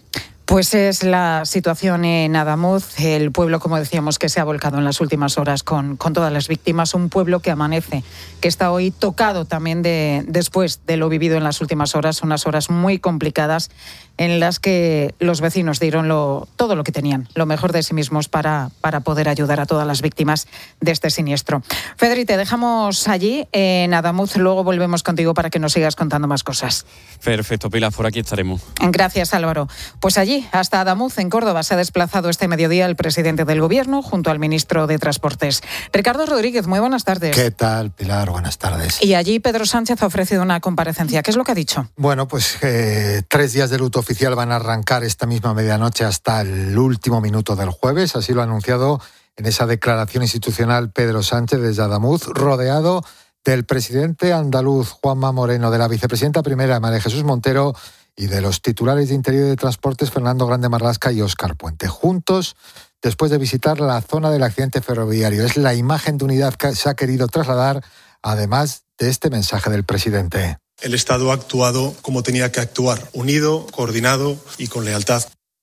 Pues es la situación en Adamuz, el pueblo, como decíamos, que se ha volcado en las últimas horas con todas las víctimas, un pueblo que amanece, que está hoy tocado también después de lo vivido en las últimas horas, unas horas muy complicadas en las que los vecinos dieron todo lo que tenían, lo mejor de sí mismos para poder ayudar a todas las víctimas de este siniestro. Fedri, te dejamos allí en Adamuz, luego volvemos contigo para que nos sigas contando más cosas. Perfecto, Pilar, por aquí estaremos. Gracias, Álvaro. Pues allí, hasta Adamuz, en Córdoba, se ha desplazado este mediodía el presidente del Gobierno junto al ministro de Transportes. Ricardo Rodríguez, muy buenas tardes. ¿Qué tal, Pilar? Buenas tardes. Y allí Pedro Sánchez ha ofrecido una comparecencia. ¿Qué es lo que ha dicho? Bueno, pues 3 días de luto oficial van a arrancar esta misma medianoche hasta el último minuto del jueves. Así lo ha anunciado en esa declaración institucional Pedro Sánchez desde Adamuz, rodeado del presidente andaluz Juanma Moreno, de la vicepresidenta primera María Jesús Montero y de los titulares de Interior y de Transportes Fernando Grande Marlasca y Óscar Puente, juntos después de visitar la zona del accidente ferroviario. Es la imagen de unidad que se ha querido trasladar, además de este mensaje del presidente. El Estado ha actuado como tenía que actuar, unido, coordinado y con lealtad.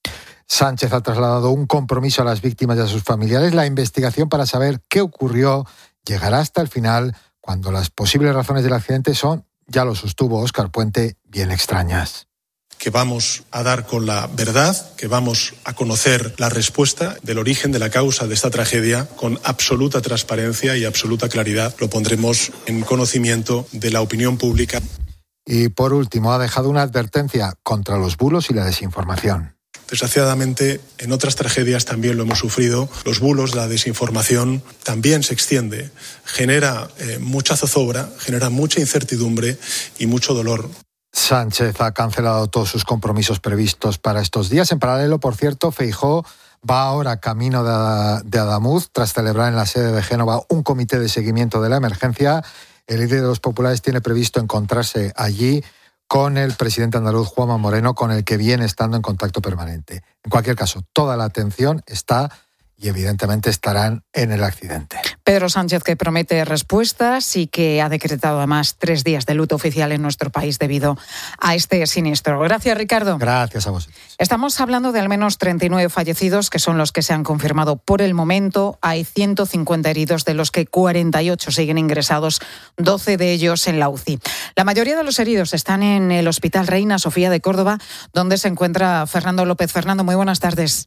Sánchez ha trasladado un compromiso a las víctimas y a sus familiares. La investigación para saber qué ocurrió llegará hasta el final, cuando las posibles razones del accidente son, ya lo sostuvo Óscar Puente, bien extrañas. Que vamos a dar con la verdad, que vamos a conocer la respuesta del origen de la causa de esta tragedia con absoluta transparencia y absoluta claridad. Lo pondremos en conocimiento de la opinión pública. Y por último, ha dejado una advertencia contra los bulos y la desinformación. Desgraciadamente, en otras tragedias también lo hemos sufrido. Los bulos, la desinformación también se extiende. Genera mucha zozobra, genera mucha incertidumbre y mucho dolor. Sánchez ha cancelado todos sus compromisos previstos para estos días. En paralelo, por cierto, Feijóo va ahora camino de Adamuz tras celebrar en la sede de Génova un comité de seguimiento de la emergencia. El líder de los populares tiene previsto encontrarse allí con el presidente andaluz Juanma Moreno, con el que viene estando en contacto permanente. En cualquier caso, toda la atención está y evidentemente estarán en el accidente. Pedro Sánchez, que promete respuestas y que ha decretado además 3 días de luto oficial en nuestro país debido a este siniestro. Gracias, Ricardo. Gracias a vosotros. Estamos hablando de al menos 39 fallecidos, que son los que se han confirmado por el momento. Hay 150 heridos, de los que 48 siguen ingresados, 12 de ellos en la UCI. La mayoría de los heridos están en el Hospital Reina Sofía de Córdoba, donde se encuentra Fernando López. Fernando, muy buenas tardes.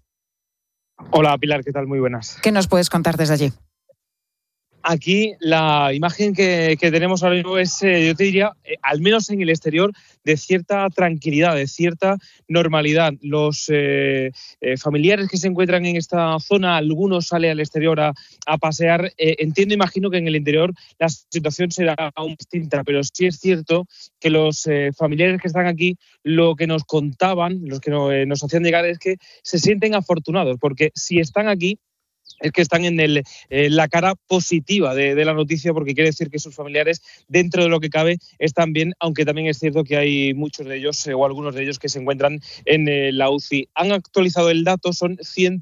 Hola Pilar, ¿qué tal? Muy buenas. ¿Qué nos puedes contar desde allí? Aquí la imagen que tenemos ahora mismo es, yo te diría, al menos en el exterior, de cierta tranquilidad, de cierta normalidad. Los familiares que se encuentran en esta zona, algunos salen al exterior a pasear. Entiendo, imagino que en el interior la situación será aún distinta, pero sí es cierto que los familiares que están aquí, lo que nos contaban, los que nos hacían llegar, es que se sienten afortunados, porque si están aquí, es que están en la cara positiva de la noticia, porque quiere decir que sus familiares, dentro de lo que cabe, están bien, aunque también es cierto que hay muchos de ellos o algunos de ellos que se encuentran en la UCI. Han actualizado el dato, son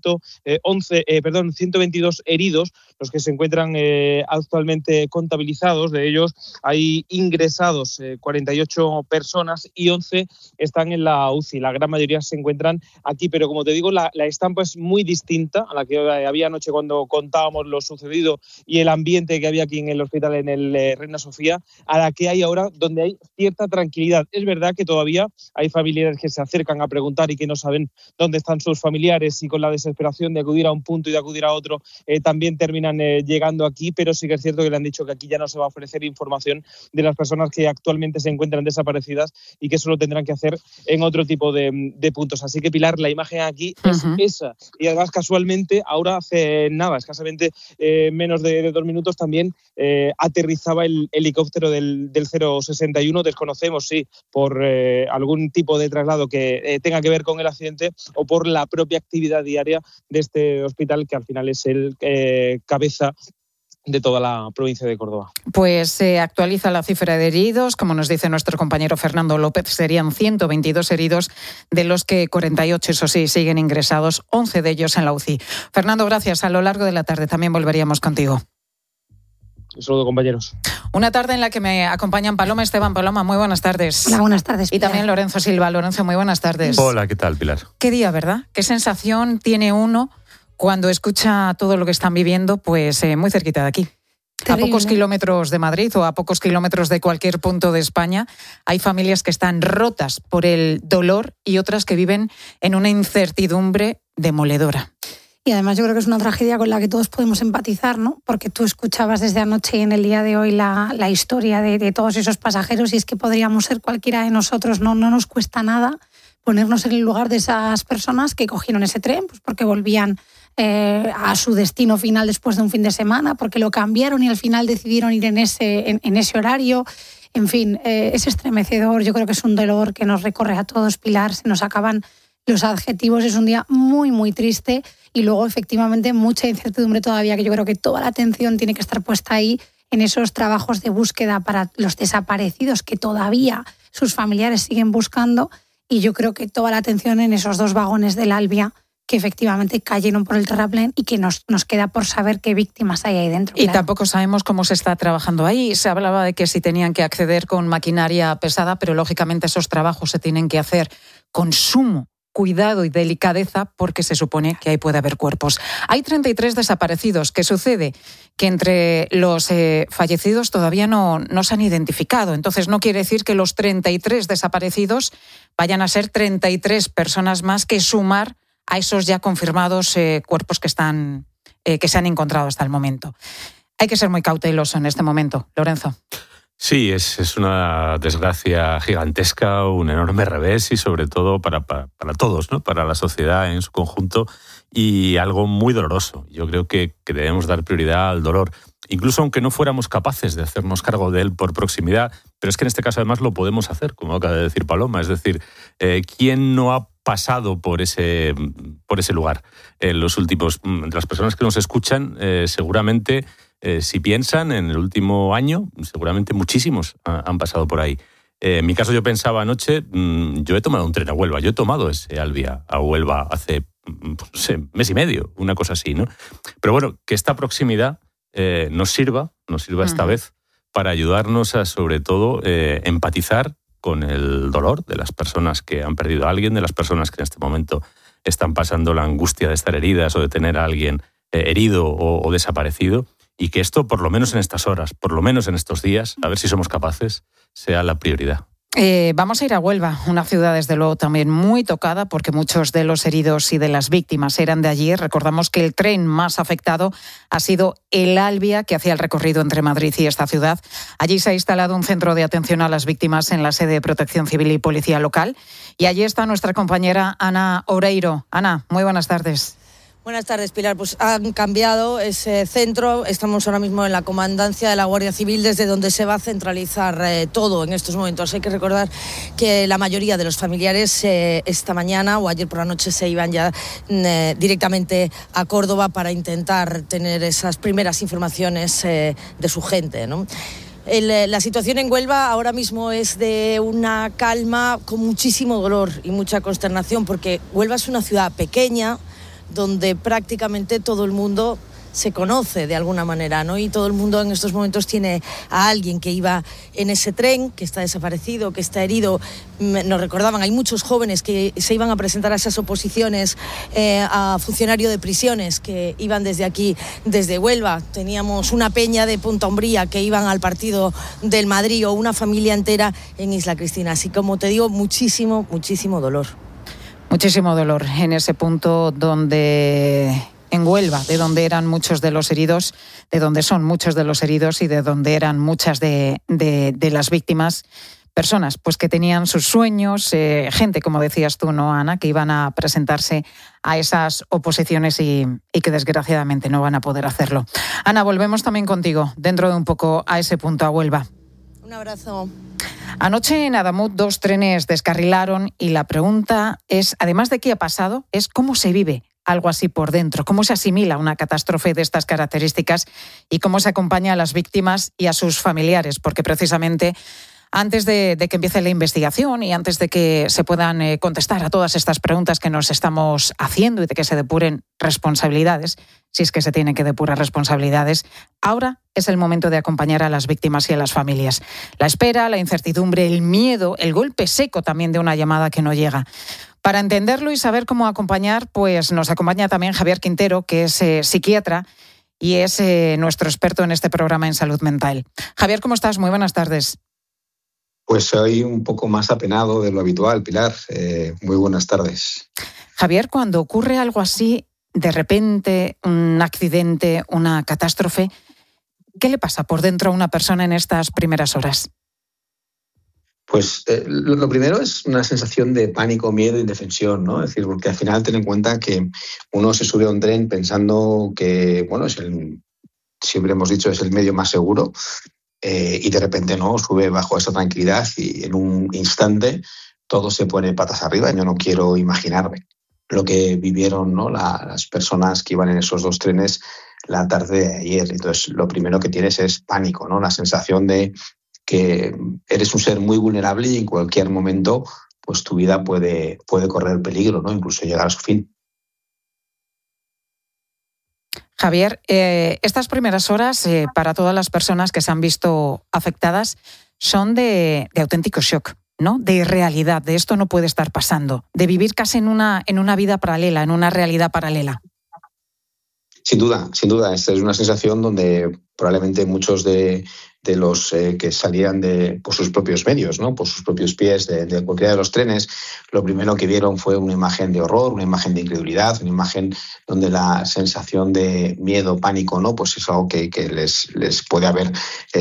122 heridos los que se encuentran actualmente contabilizados. De ellos hay ingresados 48 personas y 11 están en la UCI. La gran mayoría se encuentran aquí, pero como te digo, la estampa es muy distinta a la que había anoche cuando contábamos lo sucedido y el ambiente que había aquí en el hospital, en el Reina Sofía, a la que hay ahora, donde hay cierta tranquilidad. Es verdad que todavía hay familiares que se acercan a preguntar y que no saben dónde están sus familiares, y con la desesperación de acudir a un punto y de acudir a otro también terminan llegando aquí, pero sí que es cierto que le han dicho que aquí ya no se va a ofrecer información de las personas que actualmente se encuentran desaparecidas y que eso lo tendrán que hacer en otro tipo de puntos. Así que, Pilar, la imagen aquí es esa. Y además, casualmente, ahora hace escasamente menos de 2 minutos, también aterrizaba el helicóptero del 061. Desconocemos si por algún tipo de traslado que tenga que ver con el accidente o por la propia actividad diaria de este hospital, que al final es el cabeza de toda la provincia de Córdoba. Pues se actualiza la cifra de heridos. Como nos dice nuestro compañero Fernando López, serían 122 heridos, de los que 48, eso sí, siguen ingresados, 11 de ellos en la UCI. Fernando, gracias. A lo largo de la tarde también volveríamos contigo. Un saludo, compañeros. Una tarde en la que me acompañan Paloma Esteban. Paloma, muy buenas tardes. Hola, buenas tardes, Pilar. Y también Lorenzo Silva. Lorenzo, muy buenas tardes. Hola, ¿qué tal, Pilar? Qué día, ¿verdad? Qué sensación tiene uno cuando escucha todo lo que están viviendo, pues muy cerquita de aquí. Terrible. A pocos kilómetros de Madrid o a pocos kilómetros de cualquier punto de España, hay familias que están rotas por el dolor y otras que viven en una incertidumbre demoledora. Y además yo creo que es una tragedia con la que todos podemos empatizar, ¿no? Porque tú escuchabas desde anoche y en el día de hoy la historia de todos esos pasajeros, y es que podríamos ser cualquiera de nosotros, no nos cuesta nada ponernos en el lugar de esas personas que cogieron ese tren, pues porque volvían a su destino final después de un fin de semana, porque lo cambiaron y al final decidieron ir en ese horario. En fin, es estremecedor. Yo creo que es un dolor que nos recorre a todos, Pilar. Se nos acaban los adjetivos. Es un día muy, muy triste, y luego efectivamente mucha incertidumbre todavía, que yo creo que toda la atención tiene que estar puesta ahí en esos trabajos de búsqueda para los desaparecidos que todavía sus familiares siguen buscando, y yo creo que toda la atención en esos 2 vagones del Albia que efectivamente cayeron por el terraplén y que nos queda por saber qué víctimas hay ahí dentro. Y tampoco sabemos cómo se está trabajando ahí. Se hablaba de que si tenían que acceder con maquinaria pesada, pero lógicamente esos trabajos se tienen que hacer con sumo cuidado y delicadeza, porque se supone que ahí puede haber cuerpos. Hay 33 desaparecidos. ¿Qué sucede? Que entre los fallecidos todavía no se han identificado. Entonces no quiere decir que los 33 desaparecidos vayan a ser 33 personas más que sumar a esos ya confirmados cuerpos que se han encontrado hasta el momento. Hay que ser muy cauteloso en este momento, Lorenzo. Sí, es una desgracia gigantesca, un enorme revés, y sobre todo para todos, ¿no? Para la sociedad en su conjunto, y algo muy doloroso. Yo creo que debemos dar prioridad al dolor, incluso aunque no fuéramos capaces de hacernos cargo de él por proximidad, pero es que en este caso además lo podemos hacer, como acaba de decir Paloma. Es decir, ¿quién no ha pasado por ese lugar? Los últimos, las personas que nos escuchan, seguramente, si piensan en el último año, seguramente muchísimos han pasado por ahí. En mi caso, yo pensaba anoche, yo he tomado un tren a Huelva, yo he tomado ese Albia a Huelva hace, no sé, mes y medio, una cosa así, ¿no? Pero bueno, que esta proximidad nos sirva esta vez para ayudarnos a, sobre todo, empatizar con el dolor de las personas que han perdido a alguien, de las personas que en este momento están pasando la angustia de estar heridas o de tener a alguien herido o desaparecido, y que esto, por lo menos en estas horas, por lo menos en estos días, a ver si somos capaces, sea la prioridad. Vamos a ir a Huelva, una ciudad desde luego también muy tocada, porque muchos de los heridos y de las víctimas eran de allí. Recordamos que el tren más afectado ha sido el Albia, que hacía el recorrido entre Madrid y esta ciudad. Allí se ha instalado un centro de atención a las víctimas en la sede de Protección Civil y Policía Local. Y allí está nuestra compañera Ana Oreiro. Ana, muy buenas tardes. Buenas tardes, Pilar. Pues han cambiado ese centro. Estamos ahora mismo en la comandancia de la Guardia Civil, desde donde se va a centralizar todo en estos momentos. Hay que recordar que la mayoría de los familiares esta mañana o ayer por la noche se iban ya directamente a Córdoba para intentar tener esas primeras informaciones de su gente, ¿no? La situación en Huelva ahora mismo es de una calma con muchísimo dolor y mucha consternación, porque Huelva es una ciudad pequeña donde prácticamente todo el mundo se conoce de alguna manera, ¿no? Y todo el mundo en estos momentos tiene a alguien que iba en ese tren, que está desaparecido, que está herido. Nos recordaban, hay muchos jóvenes que se iban a presentar a esas oposiciones a funcionario de prisiones, que iban desde aquí, desde Huelva. Teníamos una peña de Punta Umbría que iban al partido del Madrid, o una familia entera en Isla Cristina. Así como te digo, muchísimo, muchísimo dolor. Muchísimo dolor en ese punto donde, en Huelva, de donde eran muchos de los heridos, de donde son muchos de los heridos y de donde eran muchas de las víctimas. personas pues que tenían sus sueños, gente, como decías tú, ¿no, Ana?, que iban a presentarse a esas oposiciones y que desgraciadamente no van a poder hacerlo. Ana, volvemos también contigo dentro de un poco a ese punto, a Huelva. Un abrazo. Anoche en Adamut 2 trenes descarrilaron y la pregunta es, además de qué ha pasado, es cómo se vive algo así por dentro, cómo se asimila una catástrofe de estas características y cómo se acompaña a las víctimas y a sus familiares, porque precisamente antes de que empiece la investigación y antes de que se puedan contestar a todas estas preguntas que nos estamos haciendo y de que se depuren responsabilidades, si es que se tienen que depurar responsabilidades, ahora es el momento de acompañar a las víctimas y a las familias. La espera, la incertidumbre, el miedo, el golpe seco también de una llamada que no llega. Para entenderlo y saber cómo acompañar, pues nos acompaña también Javier Quintero, que es psiquiatra y es nuestro experto en este programa en salud mental. Javier, ¿cómo estás? Muy buenas tardes. Pues soy un poco más apenado de lo habitual, Pilar. Muy buenas tardes. Javier, cuando ocurre algo así, de repente, un accidente, una catástrofe, ¿qué le pasa por dentro a una persona en estas primeras horas? Pues lo primero es una sensación de pánico, miedo e indefensión, ¿no? Es decir, porque al final ten en cuenta que uno se sube a un tren pensando que, bueno, siempre hemos dicho, es el medio más seguro. Y de repente no sube bajo esa tranquilidad y en un instante todo se pone patas arriba. Yo no quiero imaginarme lo que vivieron, ¿no?, las personas que iban en esos 2 trenes la tarde de ayer. Entonces lo primero que tienes es pánico, ¿no?, la sensación de que eres un ser muy vulnerable y en cualquier momento pues tu vida puede correr peligro, ¿no?, incluso llegar a su fin. Javier, estas primeras horas para todas las personas que se han visto afectadas son de auténtico shock, ¿no? De irrealidad, de esto no puede estar pasando, de vivir casi en una vida paralela, en una realidad paralela. Sin duda, esta es una sensación donde probablemente muchos de los que salían por sus propios medios, ¿no?, por sus propios pies de cualquiera de los trenes, lo primero que vieron fue una imagen de horror, una imagen de incredulidad, una imagen donde la sensación de miedo, pánico, ¿no?, pues es algo que les puede haber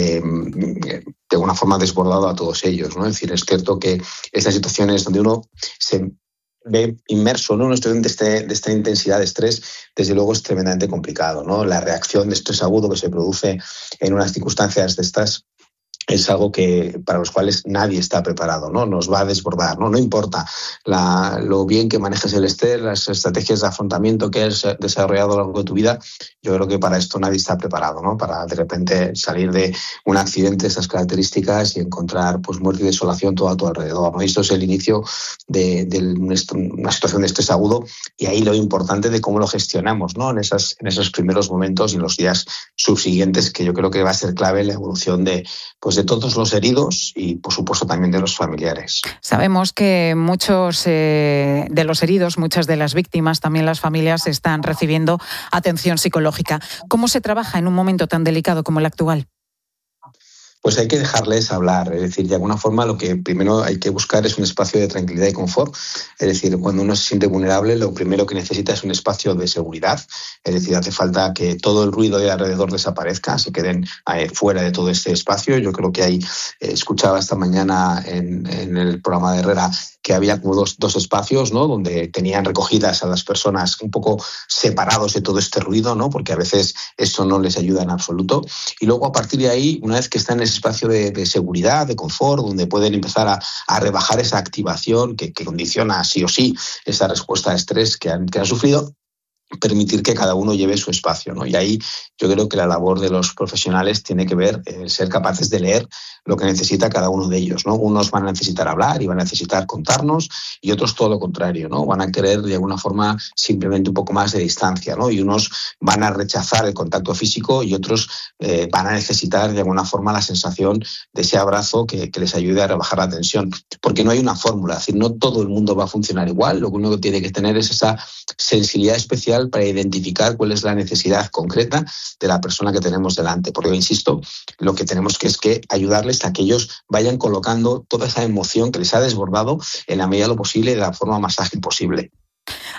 de alguna forma desbordado a todos ellos, ¿no? Es decir, es cierto que estas situaciones donde uno se ve inmerso, ¿no?, en una situación de esta intensidad de estrés, desde luego es tremendamente complicado, ¿no? La reacción de estrés agudo que se produce en unas circunstancias de estas es algo para los cuales nadie está preparado, ¿no? Nos va a desbordar, ¿no? No importa lo bien que manejes el estrés, las estrategias de afrontamiento que has desarrollado a lo largo de tu vida, yo creo que para esto nadie está preparado, ¿no? Para de repente salir de un accidente de estas características y encontrar pues muerte y desolación todo a tu alrededor, ¿no? Y esto es el inicio de una situación de estrés agudo y ahí lo importante de cómo lo gestionamos, ¿no?, en esos primeros momentos y en los días subsiguientes, que yo creo que va a ser clave en la evolución de todos los heridos y, por supuesto, también de los familiares. Sabemos que muchos de los heridos, muchas de las víctimas, también las familias, están recibiendo atención psicológica. ¿Cómo se trabaja en un momento tan delicado como el actual? Pues hay que dejarles hablar, es decir, de alguna forma lo que primero hay que buscar es un espacio de tranquilidad y confort, es decir, cuando uno se siente vulnerable lo primero que necesita es un espacio de seguridad, es decir, hace falta que todo el ruido de alrededor desaparezca, se queden fuera de todo este espacio. Yo creo que escuchaba esta mañana en el programa de Herrera que había como dos espacios, ¿no?, donde tenían recogidas a las personas un poco separados de todo este ruido, ¿no?, porque a veces esto no les ayuda en absoluto. Y luego a partir de ahí, una vez que están en ese espacio de seguridad, de confort, donde pueden empezar a rebajar esa activación que condiciona sí o sí esa respuesta de estrés que han sufrido, permitir que cada uno lleve su espacio, ¿no? Y ahí yo creo que la labor de los profesionales tiene que ver ser capaces de leer lo que necesita cada uno de ellos, ¿no? Unos van a necesitar hablar y van a necesitar contarnos y otros todo lo contrario, ¿no? Van a querer de alguna forma simplemente un poco más de distancia, ¿no? Y unos van a rechazar el contacto físico y otros van a necesitar de alguna forma la sensación de ese abrazo que les ayude a rebajar la tensión, porque no hay una fórmula, es decir, no todo el mundo va a funcionar igual, lo único que tiene que tener es esa sensibilidad especial para identificar cuál es la necesidad concreta de la persona que tenemos delante. Porque, insisto, lo que tenemos que es que ayudarles a que ellos vayan colocando toda esa emoción que les ha desbordado en la medida de lo posible y de la forma más ágil posible.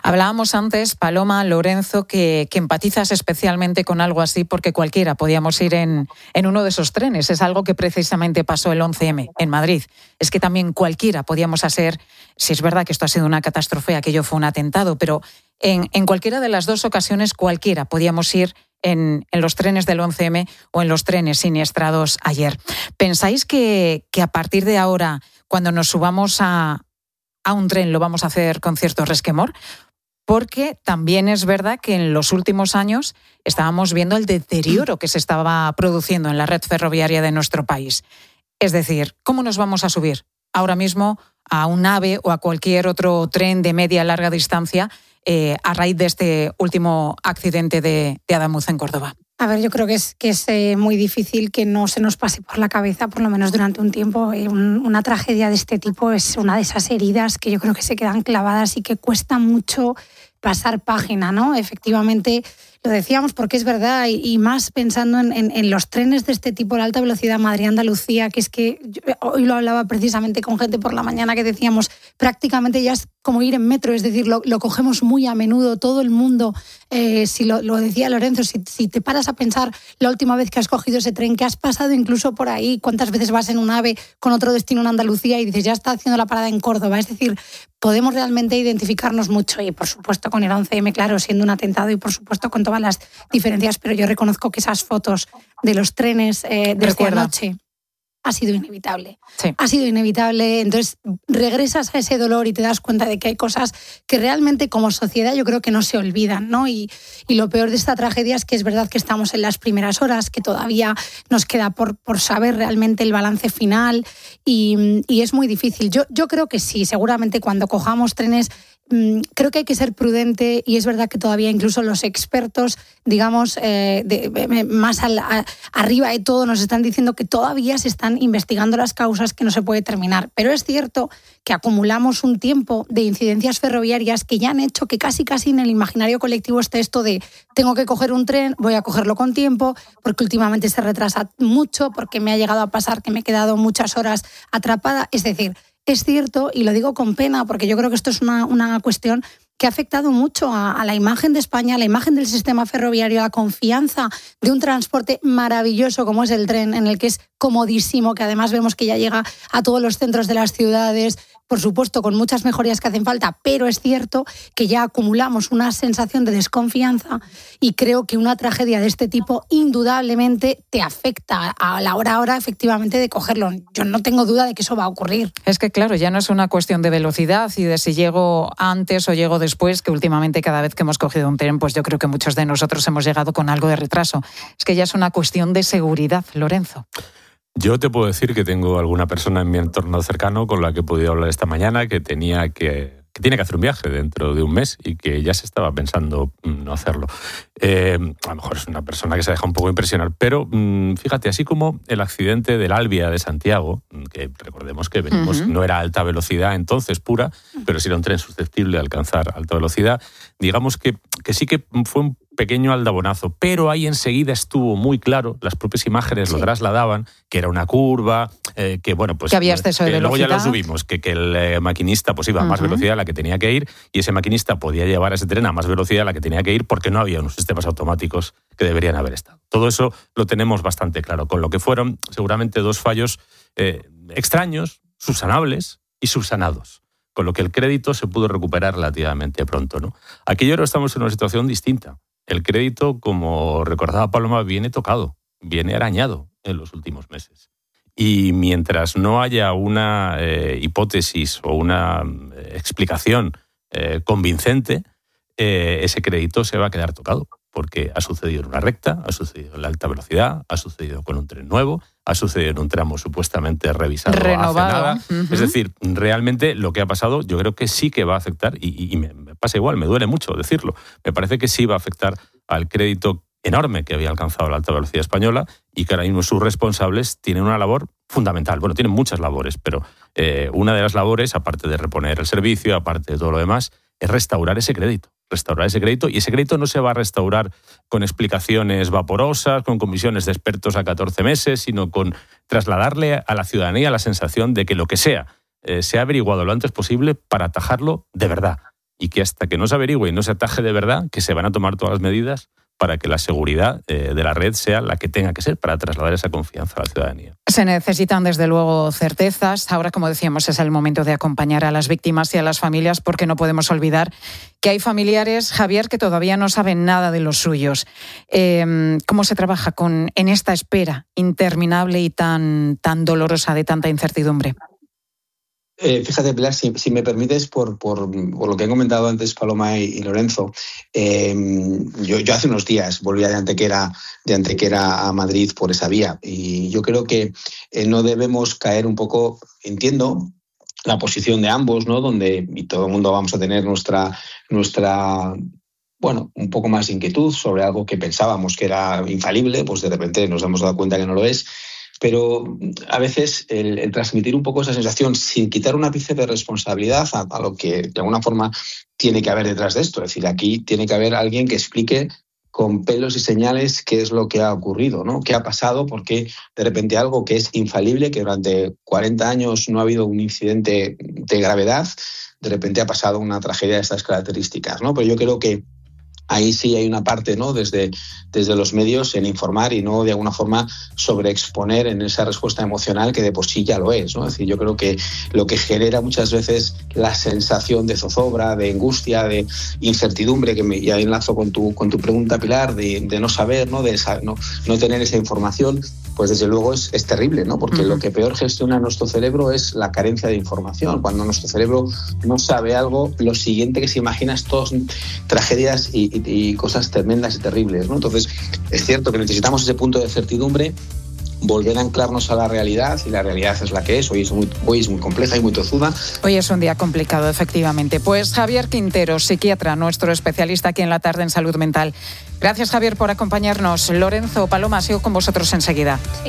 Hablábamos antes, Paloma, Lorenzo, que empatizas especialmente con algo así porque cualquiera podíamos ir en uno de esos trenes. Es algo que precisamente pasó el 11M en Madrid. Es que también cualquiera podíamos hacer, si es verdad que esto ha sido una catástrofe, aquello fue un atentado, pero en cualquiera de las dos ocasiones cualquiera podíamos ir en los trenes del 11M o en los trenes siniestrados ayer. ¿Pensáis que a partir de ahora, cuando nos subamos a un tren, lo vamos a hacer con cierto resquemor? Porque también es verdad que en los últimos años estábamos viendo el deterioro que se estaba produciendo en la red ferroviaria de nuestro país. Es decir, ¿cómo nos vamos a subir ahora mismo a un AVE o a cualquier otro tren de media larga distancia a raíz de este último accidente de Adamuz en Córdoba? A ver, yo creo que es muy difícil que no se nos pase por la cabeza, por lo menos durante un tiempo. Una tragedia de este tipo es una de esas heridas que yo creo que se quedan clavadas y que cuesta mucho pasar página, ¿no? Efectivamente, lo decíamos porque es verdad, y más pensando en los trenes de este tipo, la alta velocidad Madrid-Andalucía, que es que hoy lo hablaba precisamente con gente por la mañana que decíamos, prácticamente ya es como ir en metro, es decir, lo cogemos muy a menudo, todo el mundo, si lo decía Lorenzo, si te paras a pensar la última vez que has cogido ese tren, que has pasado incluso por ahí, cuántas veces vas en un AVE con otro destino en Andalucía y dices, ya está haciendo la parada en Córdoba, es decir, podemos realmente identificarnos mucho y por supuesto con el 11M, claro, siendo un atentado y por supuesto con todas las diferencias, pero yo reconozco que esas fotos de los trenes de esta noche ha sido inevitable. Sí. Ha sido inevitable, entonces regresas a ese dolor y te das cuenta de que hay cosas que realmente como sociedad yo creo que no se olvidan, ¿no? Y lo peor de esta tragedia es que es verdad que estamos en las primeras horas, que todavía nos queda por saber realmente el balance final y es muy difícil. Yo creo que sí, seguramente cuando cojamos trenes creo que hay que ser prudente y es verdad que todavía incluso los expertos, digamos, más arriba de todo nos están diciendo que todavía se están investigando las causas, que no se puede terminar. Pero es cierto que acumulamos un tiempo de incidencias ferroviarias que ya han hecho que casi en el imaginario colectivo esté esto de tengo que coger un tren, voy a cogerlo con tiempo, porque últimamente se retrasa mucho, porque me ha llegado a pasar que me he quedado muchas horas atrapada. Es decir, es cierto, y lo digo con pena, porque yo creo que esto es una cuestión que ha afectado mucho a la imagen de España, a la imagen del sistema ferroviario, a la confianza de un transporte maravilloso como es el tren, en el que es comodísimo, que además vemos que ya llega a todos los centros de las ciudades, por supuesto con muchas mejorías que hacen falta, pero es cierto que ya acumulamos una sensación de desconfianza y creo que una tragedia de este tipo indudablemente te afecta a la hora efectivamente de cogerlo. Yo no tengo duda de que eso va a ocurrir. Es que claro, ya no es una cuestión de velocidad y de si llego antes o llego después, que últimamente cada vez que hemos cogido un tren, pues yo creo que muchos de nosotros hemos llegado con algo de retraso. Es que ya es una cuestión de seguridad, Lorenzo. Yo te puedo decir que tengo alguna persona en mi entorno cercano con la que he podido hablar esta mañana que tiene que hacer un viaje dentro de un mes y que ya se estaba pensando no hacerlo. A lo mejor es una persona que se deja un poco impresionar, pero fíjate, así como el accidente del Albia de Santiago, que recordemos que venimos, no era alta velocidad entonces pura, pero sí era un tren susceptible de alcanzar alta velocidad, digamos que sí que fue un pequeño aldabonazo, pero ahí enseguida estuvo muy claro, las propias imágenes lo trasladaban, que era una curva, que bueno, pues que había exceso de velocidad. Luego ya lo subimos, que el maquinista pues iba a más velocidad a la que tenía que ir y ese maquinista podía llevar a ese tren a más velocidad a la que tenía que ir porque no había unos sistemas automáticos que deberían haber estado. Todo eso lo tenemos bastante claro, con lo que fueron seguramente dos fallos extraños, subsanables y subsanados, con lo que el crédito se pudo recuperar relativamente pronto, ¿no? Aquí yo creo que estamos en una situación distinta. El crédito, como recordaba Paloma, viene tocado, viene arañado en los últimos meses. Y mientras no haya una hipótesis o una explicación convincente, ese crédito se va a quedar tocado, porque ha sucedido en una recta, ha sucedido en la alta velocidad, ha sucedido con un tren nuevo, ha sucedido en un tramo supuestamente revisado renovado hace nada. Es decir, realmente lo que ha pasado yo creo que sí que va a afectar, y me pasa igual, me duele mucho decirlo, me parece que sí va a afectar al crédito enorme que había alcanzado la alta velocidad española y que ahora mismo sus responsables tienen una labor fundamental. Bueno, tienen muchas labores, pero una de las labores, aparte de reponer el servicio, aparte de todo lo demás, es restaurar ese crédito. Y ese crédito no se va a restaurar con explicaciones vaporosas, con comisiones de expertos a 14 meses, sino con trasladarle a la ciudadanía la sensación de que lo que sea se ha averiguado lo antes posible para atajarlo de verdad. y que hasta que no se averigüe y no se ataje de verdad, que se van a tomar todas las medidas para que la seguridad de la red sea la que tenga que ser para trasladar esa confianza a la ciudadanía. Se necesitan, desde luego, certezas. Ahora, como decíamos, es el momento de acompañar a las víctimas y a las familias, porque no podemos olvidar que hay familiares, Javier, que todavía no saben nada de los suyos. ¿Cómo se trabaja en esta espera interminable y tan dolorosa de tanta incertidumbre? Fíjate, Pilar, si me permites, por lo que han comentado antes Paloma y Lorenzo, yo hace unos días volvía de Antequera a Madrid por esa vía, y yo creo que no debemos caer un poco, entiendo la posición de ambos, ¿no? Donde y todo el mundo vamos a tener nuestra un poco más de inquietud sobre algo que pensábamos que era infalible, pues de repente nos hemos dado cuenta que no lo es. Pero a veces el transmitir un poco esa sensación sin quitar un ápice de responsabilidad a lo que de alguna forma tiene que haber detrás de esto. Es decir, aquí tiene que haber alguien que explique con pelos y señales qué es lo que ha ocurrido, ¿no? ¿Qué ha pasado? Porque de repente algo que es infalible, que durante 40 años no ha habido un incidente de gravedad, de repente ha pasado una tragedia de estas características, ¿no? Pero yo creo que ahí sí hay una parte, ¿no? Desde los medios en informar y no de alguna forma sobreexponer en esa respuesta emocional que de por sí ya lo es, ¿no? Es decir, yo creo que lo que genera muchas veces la sensación de zozobra, de angustia, de incertidumbre, y ahí enlazo con tu pregunta, Pilar, de no saber, ¿no? De no tener esa información, pues desde luego es terrible, ¿no? Porque lo que peor gestiona nuestro cerebro es la carencia de información. Cuando nuestro cerebro no sabe algo, lo siguiente que se imagina es todas tragedias y cosas tremendas y terribles, ¿no? Entonces, es cierto que necesitamos ese punto de certidumbre, volver a anclarnos a la realidad, y la realidad es la que es. Hoy es muy compleja y muy tozuda. Hoy es un día complicado, efectivamente. Pues Javier Quintero, psiquiatra, nuestro especialista aquí en La Tarde en Salud Mental. Gracias, Javier, por acompañarnos. Lorenzo, Paloma, sigo con vosotros enseguida. Sí.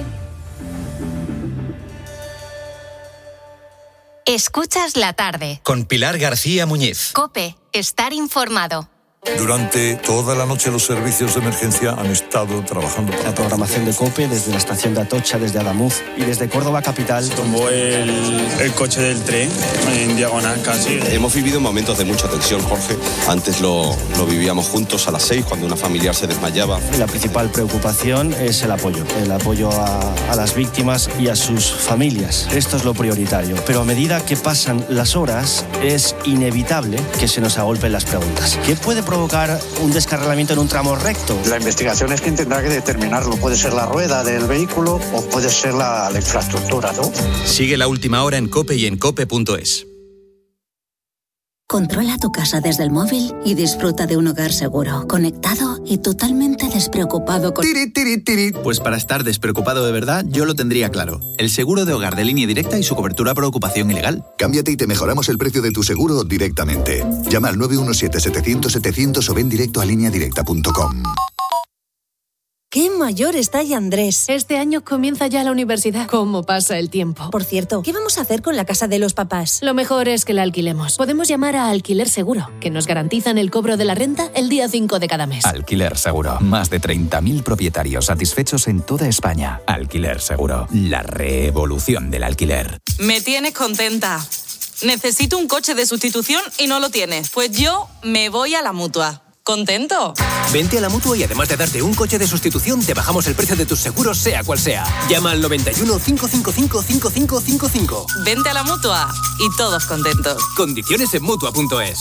Escuchas La Tarde. Con Pilar García Muñiz. COPE, estar informado. Durante toda la noche los servicios de emergencia han estado trabajando. La programación de COPE desde la estación de Atocha, desde Adamuz y desde Córdoba capital. Tomó el coche del tren en diagonal casi. Hemos vivido momentos de mucha tensión, Jorge. Antes lo vivíamos juntos a las 6 cuando una familiar se desmayaba. La principal preocupación es el apoyo a las víctimas y a sus familias. Esto es lo prioritario. Pero a medida que pasan las horas es inevitable que se nos agolpen las preguntas. ¿Qué puede provocar un descarrilamiento en un tramo recto? La investigación es quien tendrá que determinarlo. Puede ser la rueda del vehículo o puede ser la infraestructura, ¿no? Sigue La Última Hora en COPE y en cope.es. Controla tu casa desde el móvil y disfruta de un hogar seguro, conectado y totalmente despreocupado con... Pues para estar despreocupado de verdad, yo lo tendría claro. El seguro de hogar de Línea Directa y su cobertura por ocupación ilegal. Cámbiate y te mejoramos el precio de tu seguro directamente. Llama al 917-700-700 o ven directo a lineadirecta.com. ¡Qué mayor está ya Andrés! Este año comienza ya la universidad. ¿Cómo pasa el tiempo? Por cierto, ¿qué vamos a hacer con la casa de los papás? Lo mejor es que la alquilemos. Podemos llamar a Alquiler Seguro, que nos garantizan el cobro de la renta el día 5 de cada mes. Alquiler Seguro. Más de 30.000 propietarios satisfechos en toda España. Alquiler Seguro. La revolución del alquiler. Me tienes contenta. Necesito un coche de sustitución y no lo tienes. Pues yo me voy a la Mutua. ¿Contento? Vente a la Mutua y además de darte un coche de sustitución, te bajamos el precio de tus seguros, sea cual sea. Llama al 91 555 5555. Vente a la Mutua y todos contentos. Condiciones en Mutua.es.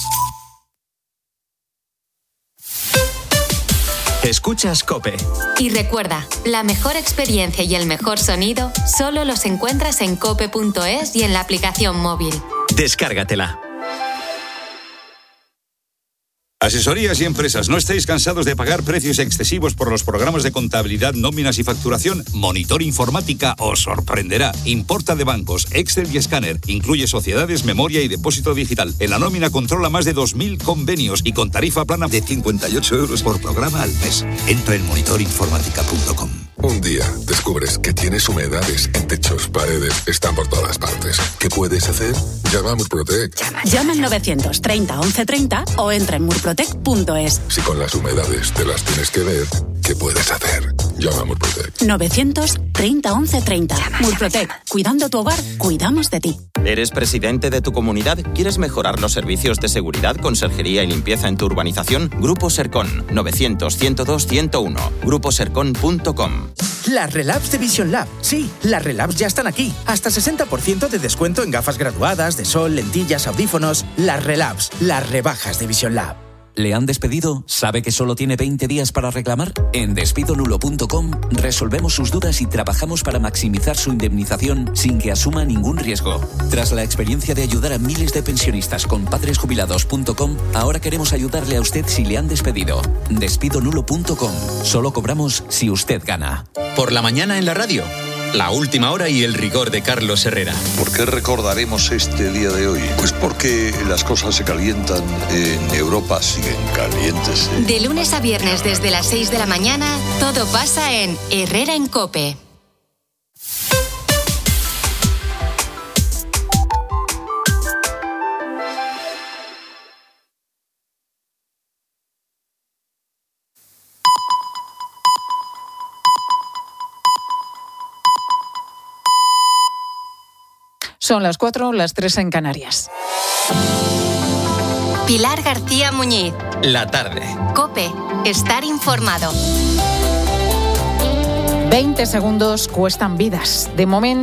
Escuchas COPE. Y recuerda, la mejor experiencia y el mejor sonido solo los encuentras en cope.es y en la aplicación móvil. Descárgatela. Asesorías y empresas, ¿no estáis cansados de pagar precios excesivos por los programas de contabilidad, nóminas y facturación? Monitor Informática os sorprenderá. Importa de bancos, Excel y escáner. Incluye sociedades, memoria y depósito digital. En la nómina controla más de 2.000 convenios y con tarifa plana de 58 euros por programa al mes. Entra en monitorinformática.com. Un día descubres que tienes humedades en techos, paredes, están por todas partes. ¿Qué puedes hacer? Llama a Murprotec. Llama al 930 1130 o entra en murprotec.es. Si con las humedades te las tienes que ver, ¿qué puedes hacer? Llama a Murprotec. 930 11 30. Murprotec. Cuidando tu hogar, cuidamos de ti. ¿Eres presidente de tu comunidad? ¿Quieres mejorar los servicios de seguridad, conserjería y limpieza en tu urbanización? Grupo Sercon. 900-102-101. gruposercon.com. Las relabs de Vision Lab. Sí, las relabs ya están aquí. Hasta 60% de descuento en gafas graduadas, de sol, lentillas, audífonos. Las relabs, las rebajas de Vision Lab. ¿Le han despedido? ¿Sabe que solo tiene 20 días para reclamar? En despidonulo.com resolvemos sus dudas y trabajamos para maximizar su indemnización sin que asuma ningún riesgo. Tras la experiencia de ayudar a miles de pensionistas con padresjubilados.com, ahora queremos ayudarle a usted si le han despedido. Despidonulo.com. Solo cobramos si usted gana. Por la mañana en la radio. La última hora y el rigor de Carlos Herrera. ¿Por qué recordaremos este día de hoy? Pues porque las cosas se calientan en Europa, siguen calientes. De lunes a viernes desde las 6 de la mañana, todo pasa en Herrera en COPE. Son las 4, las 3 en Canarias. Pilar García Muñiz. La tarde. COPE. Estar informado. 20 segundos cuestan vidas. De momento.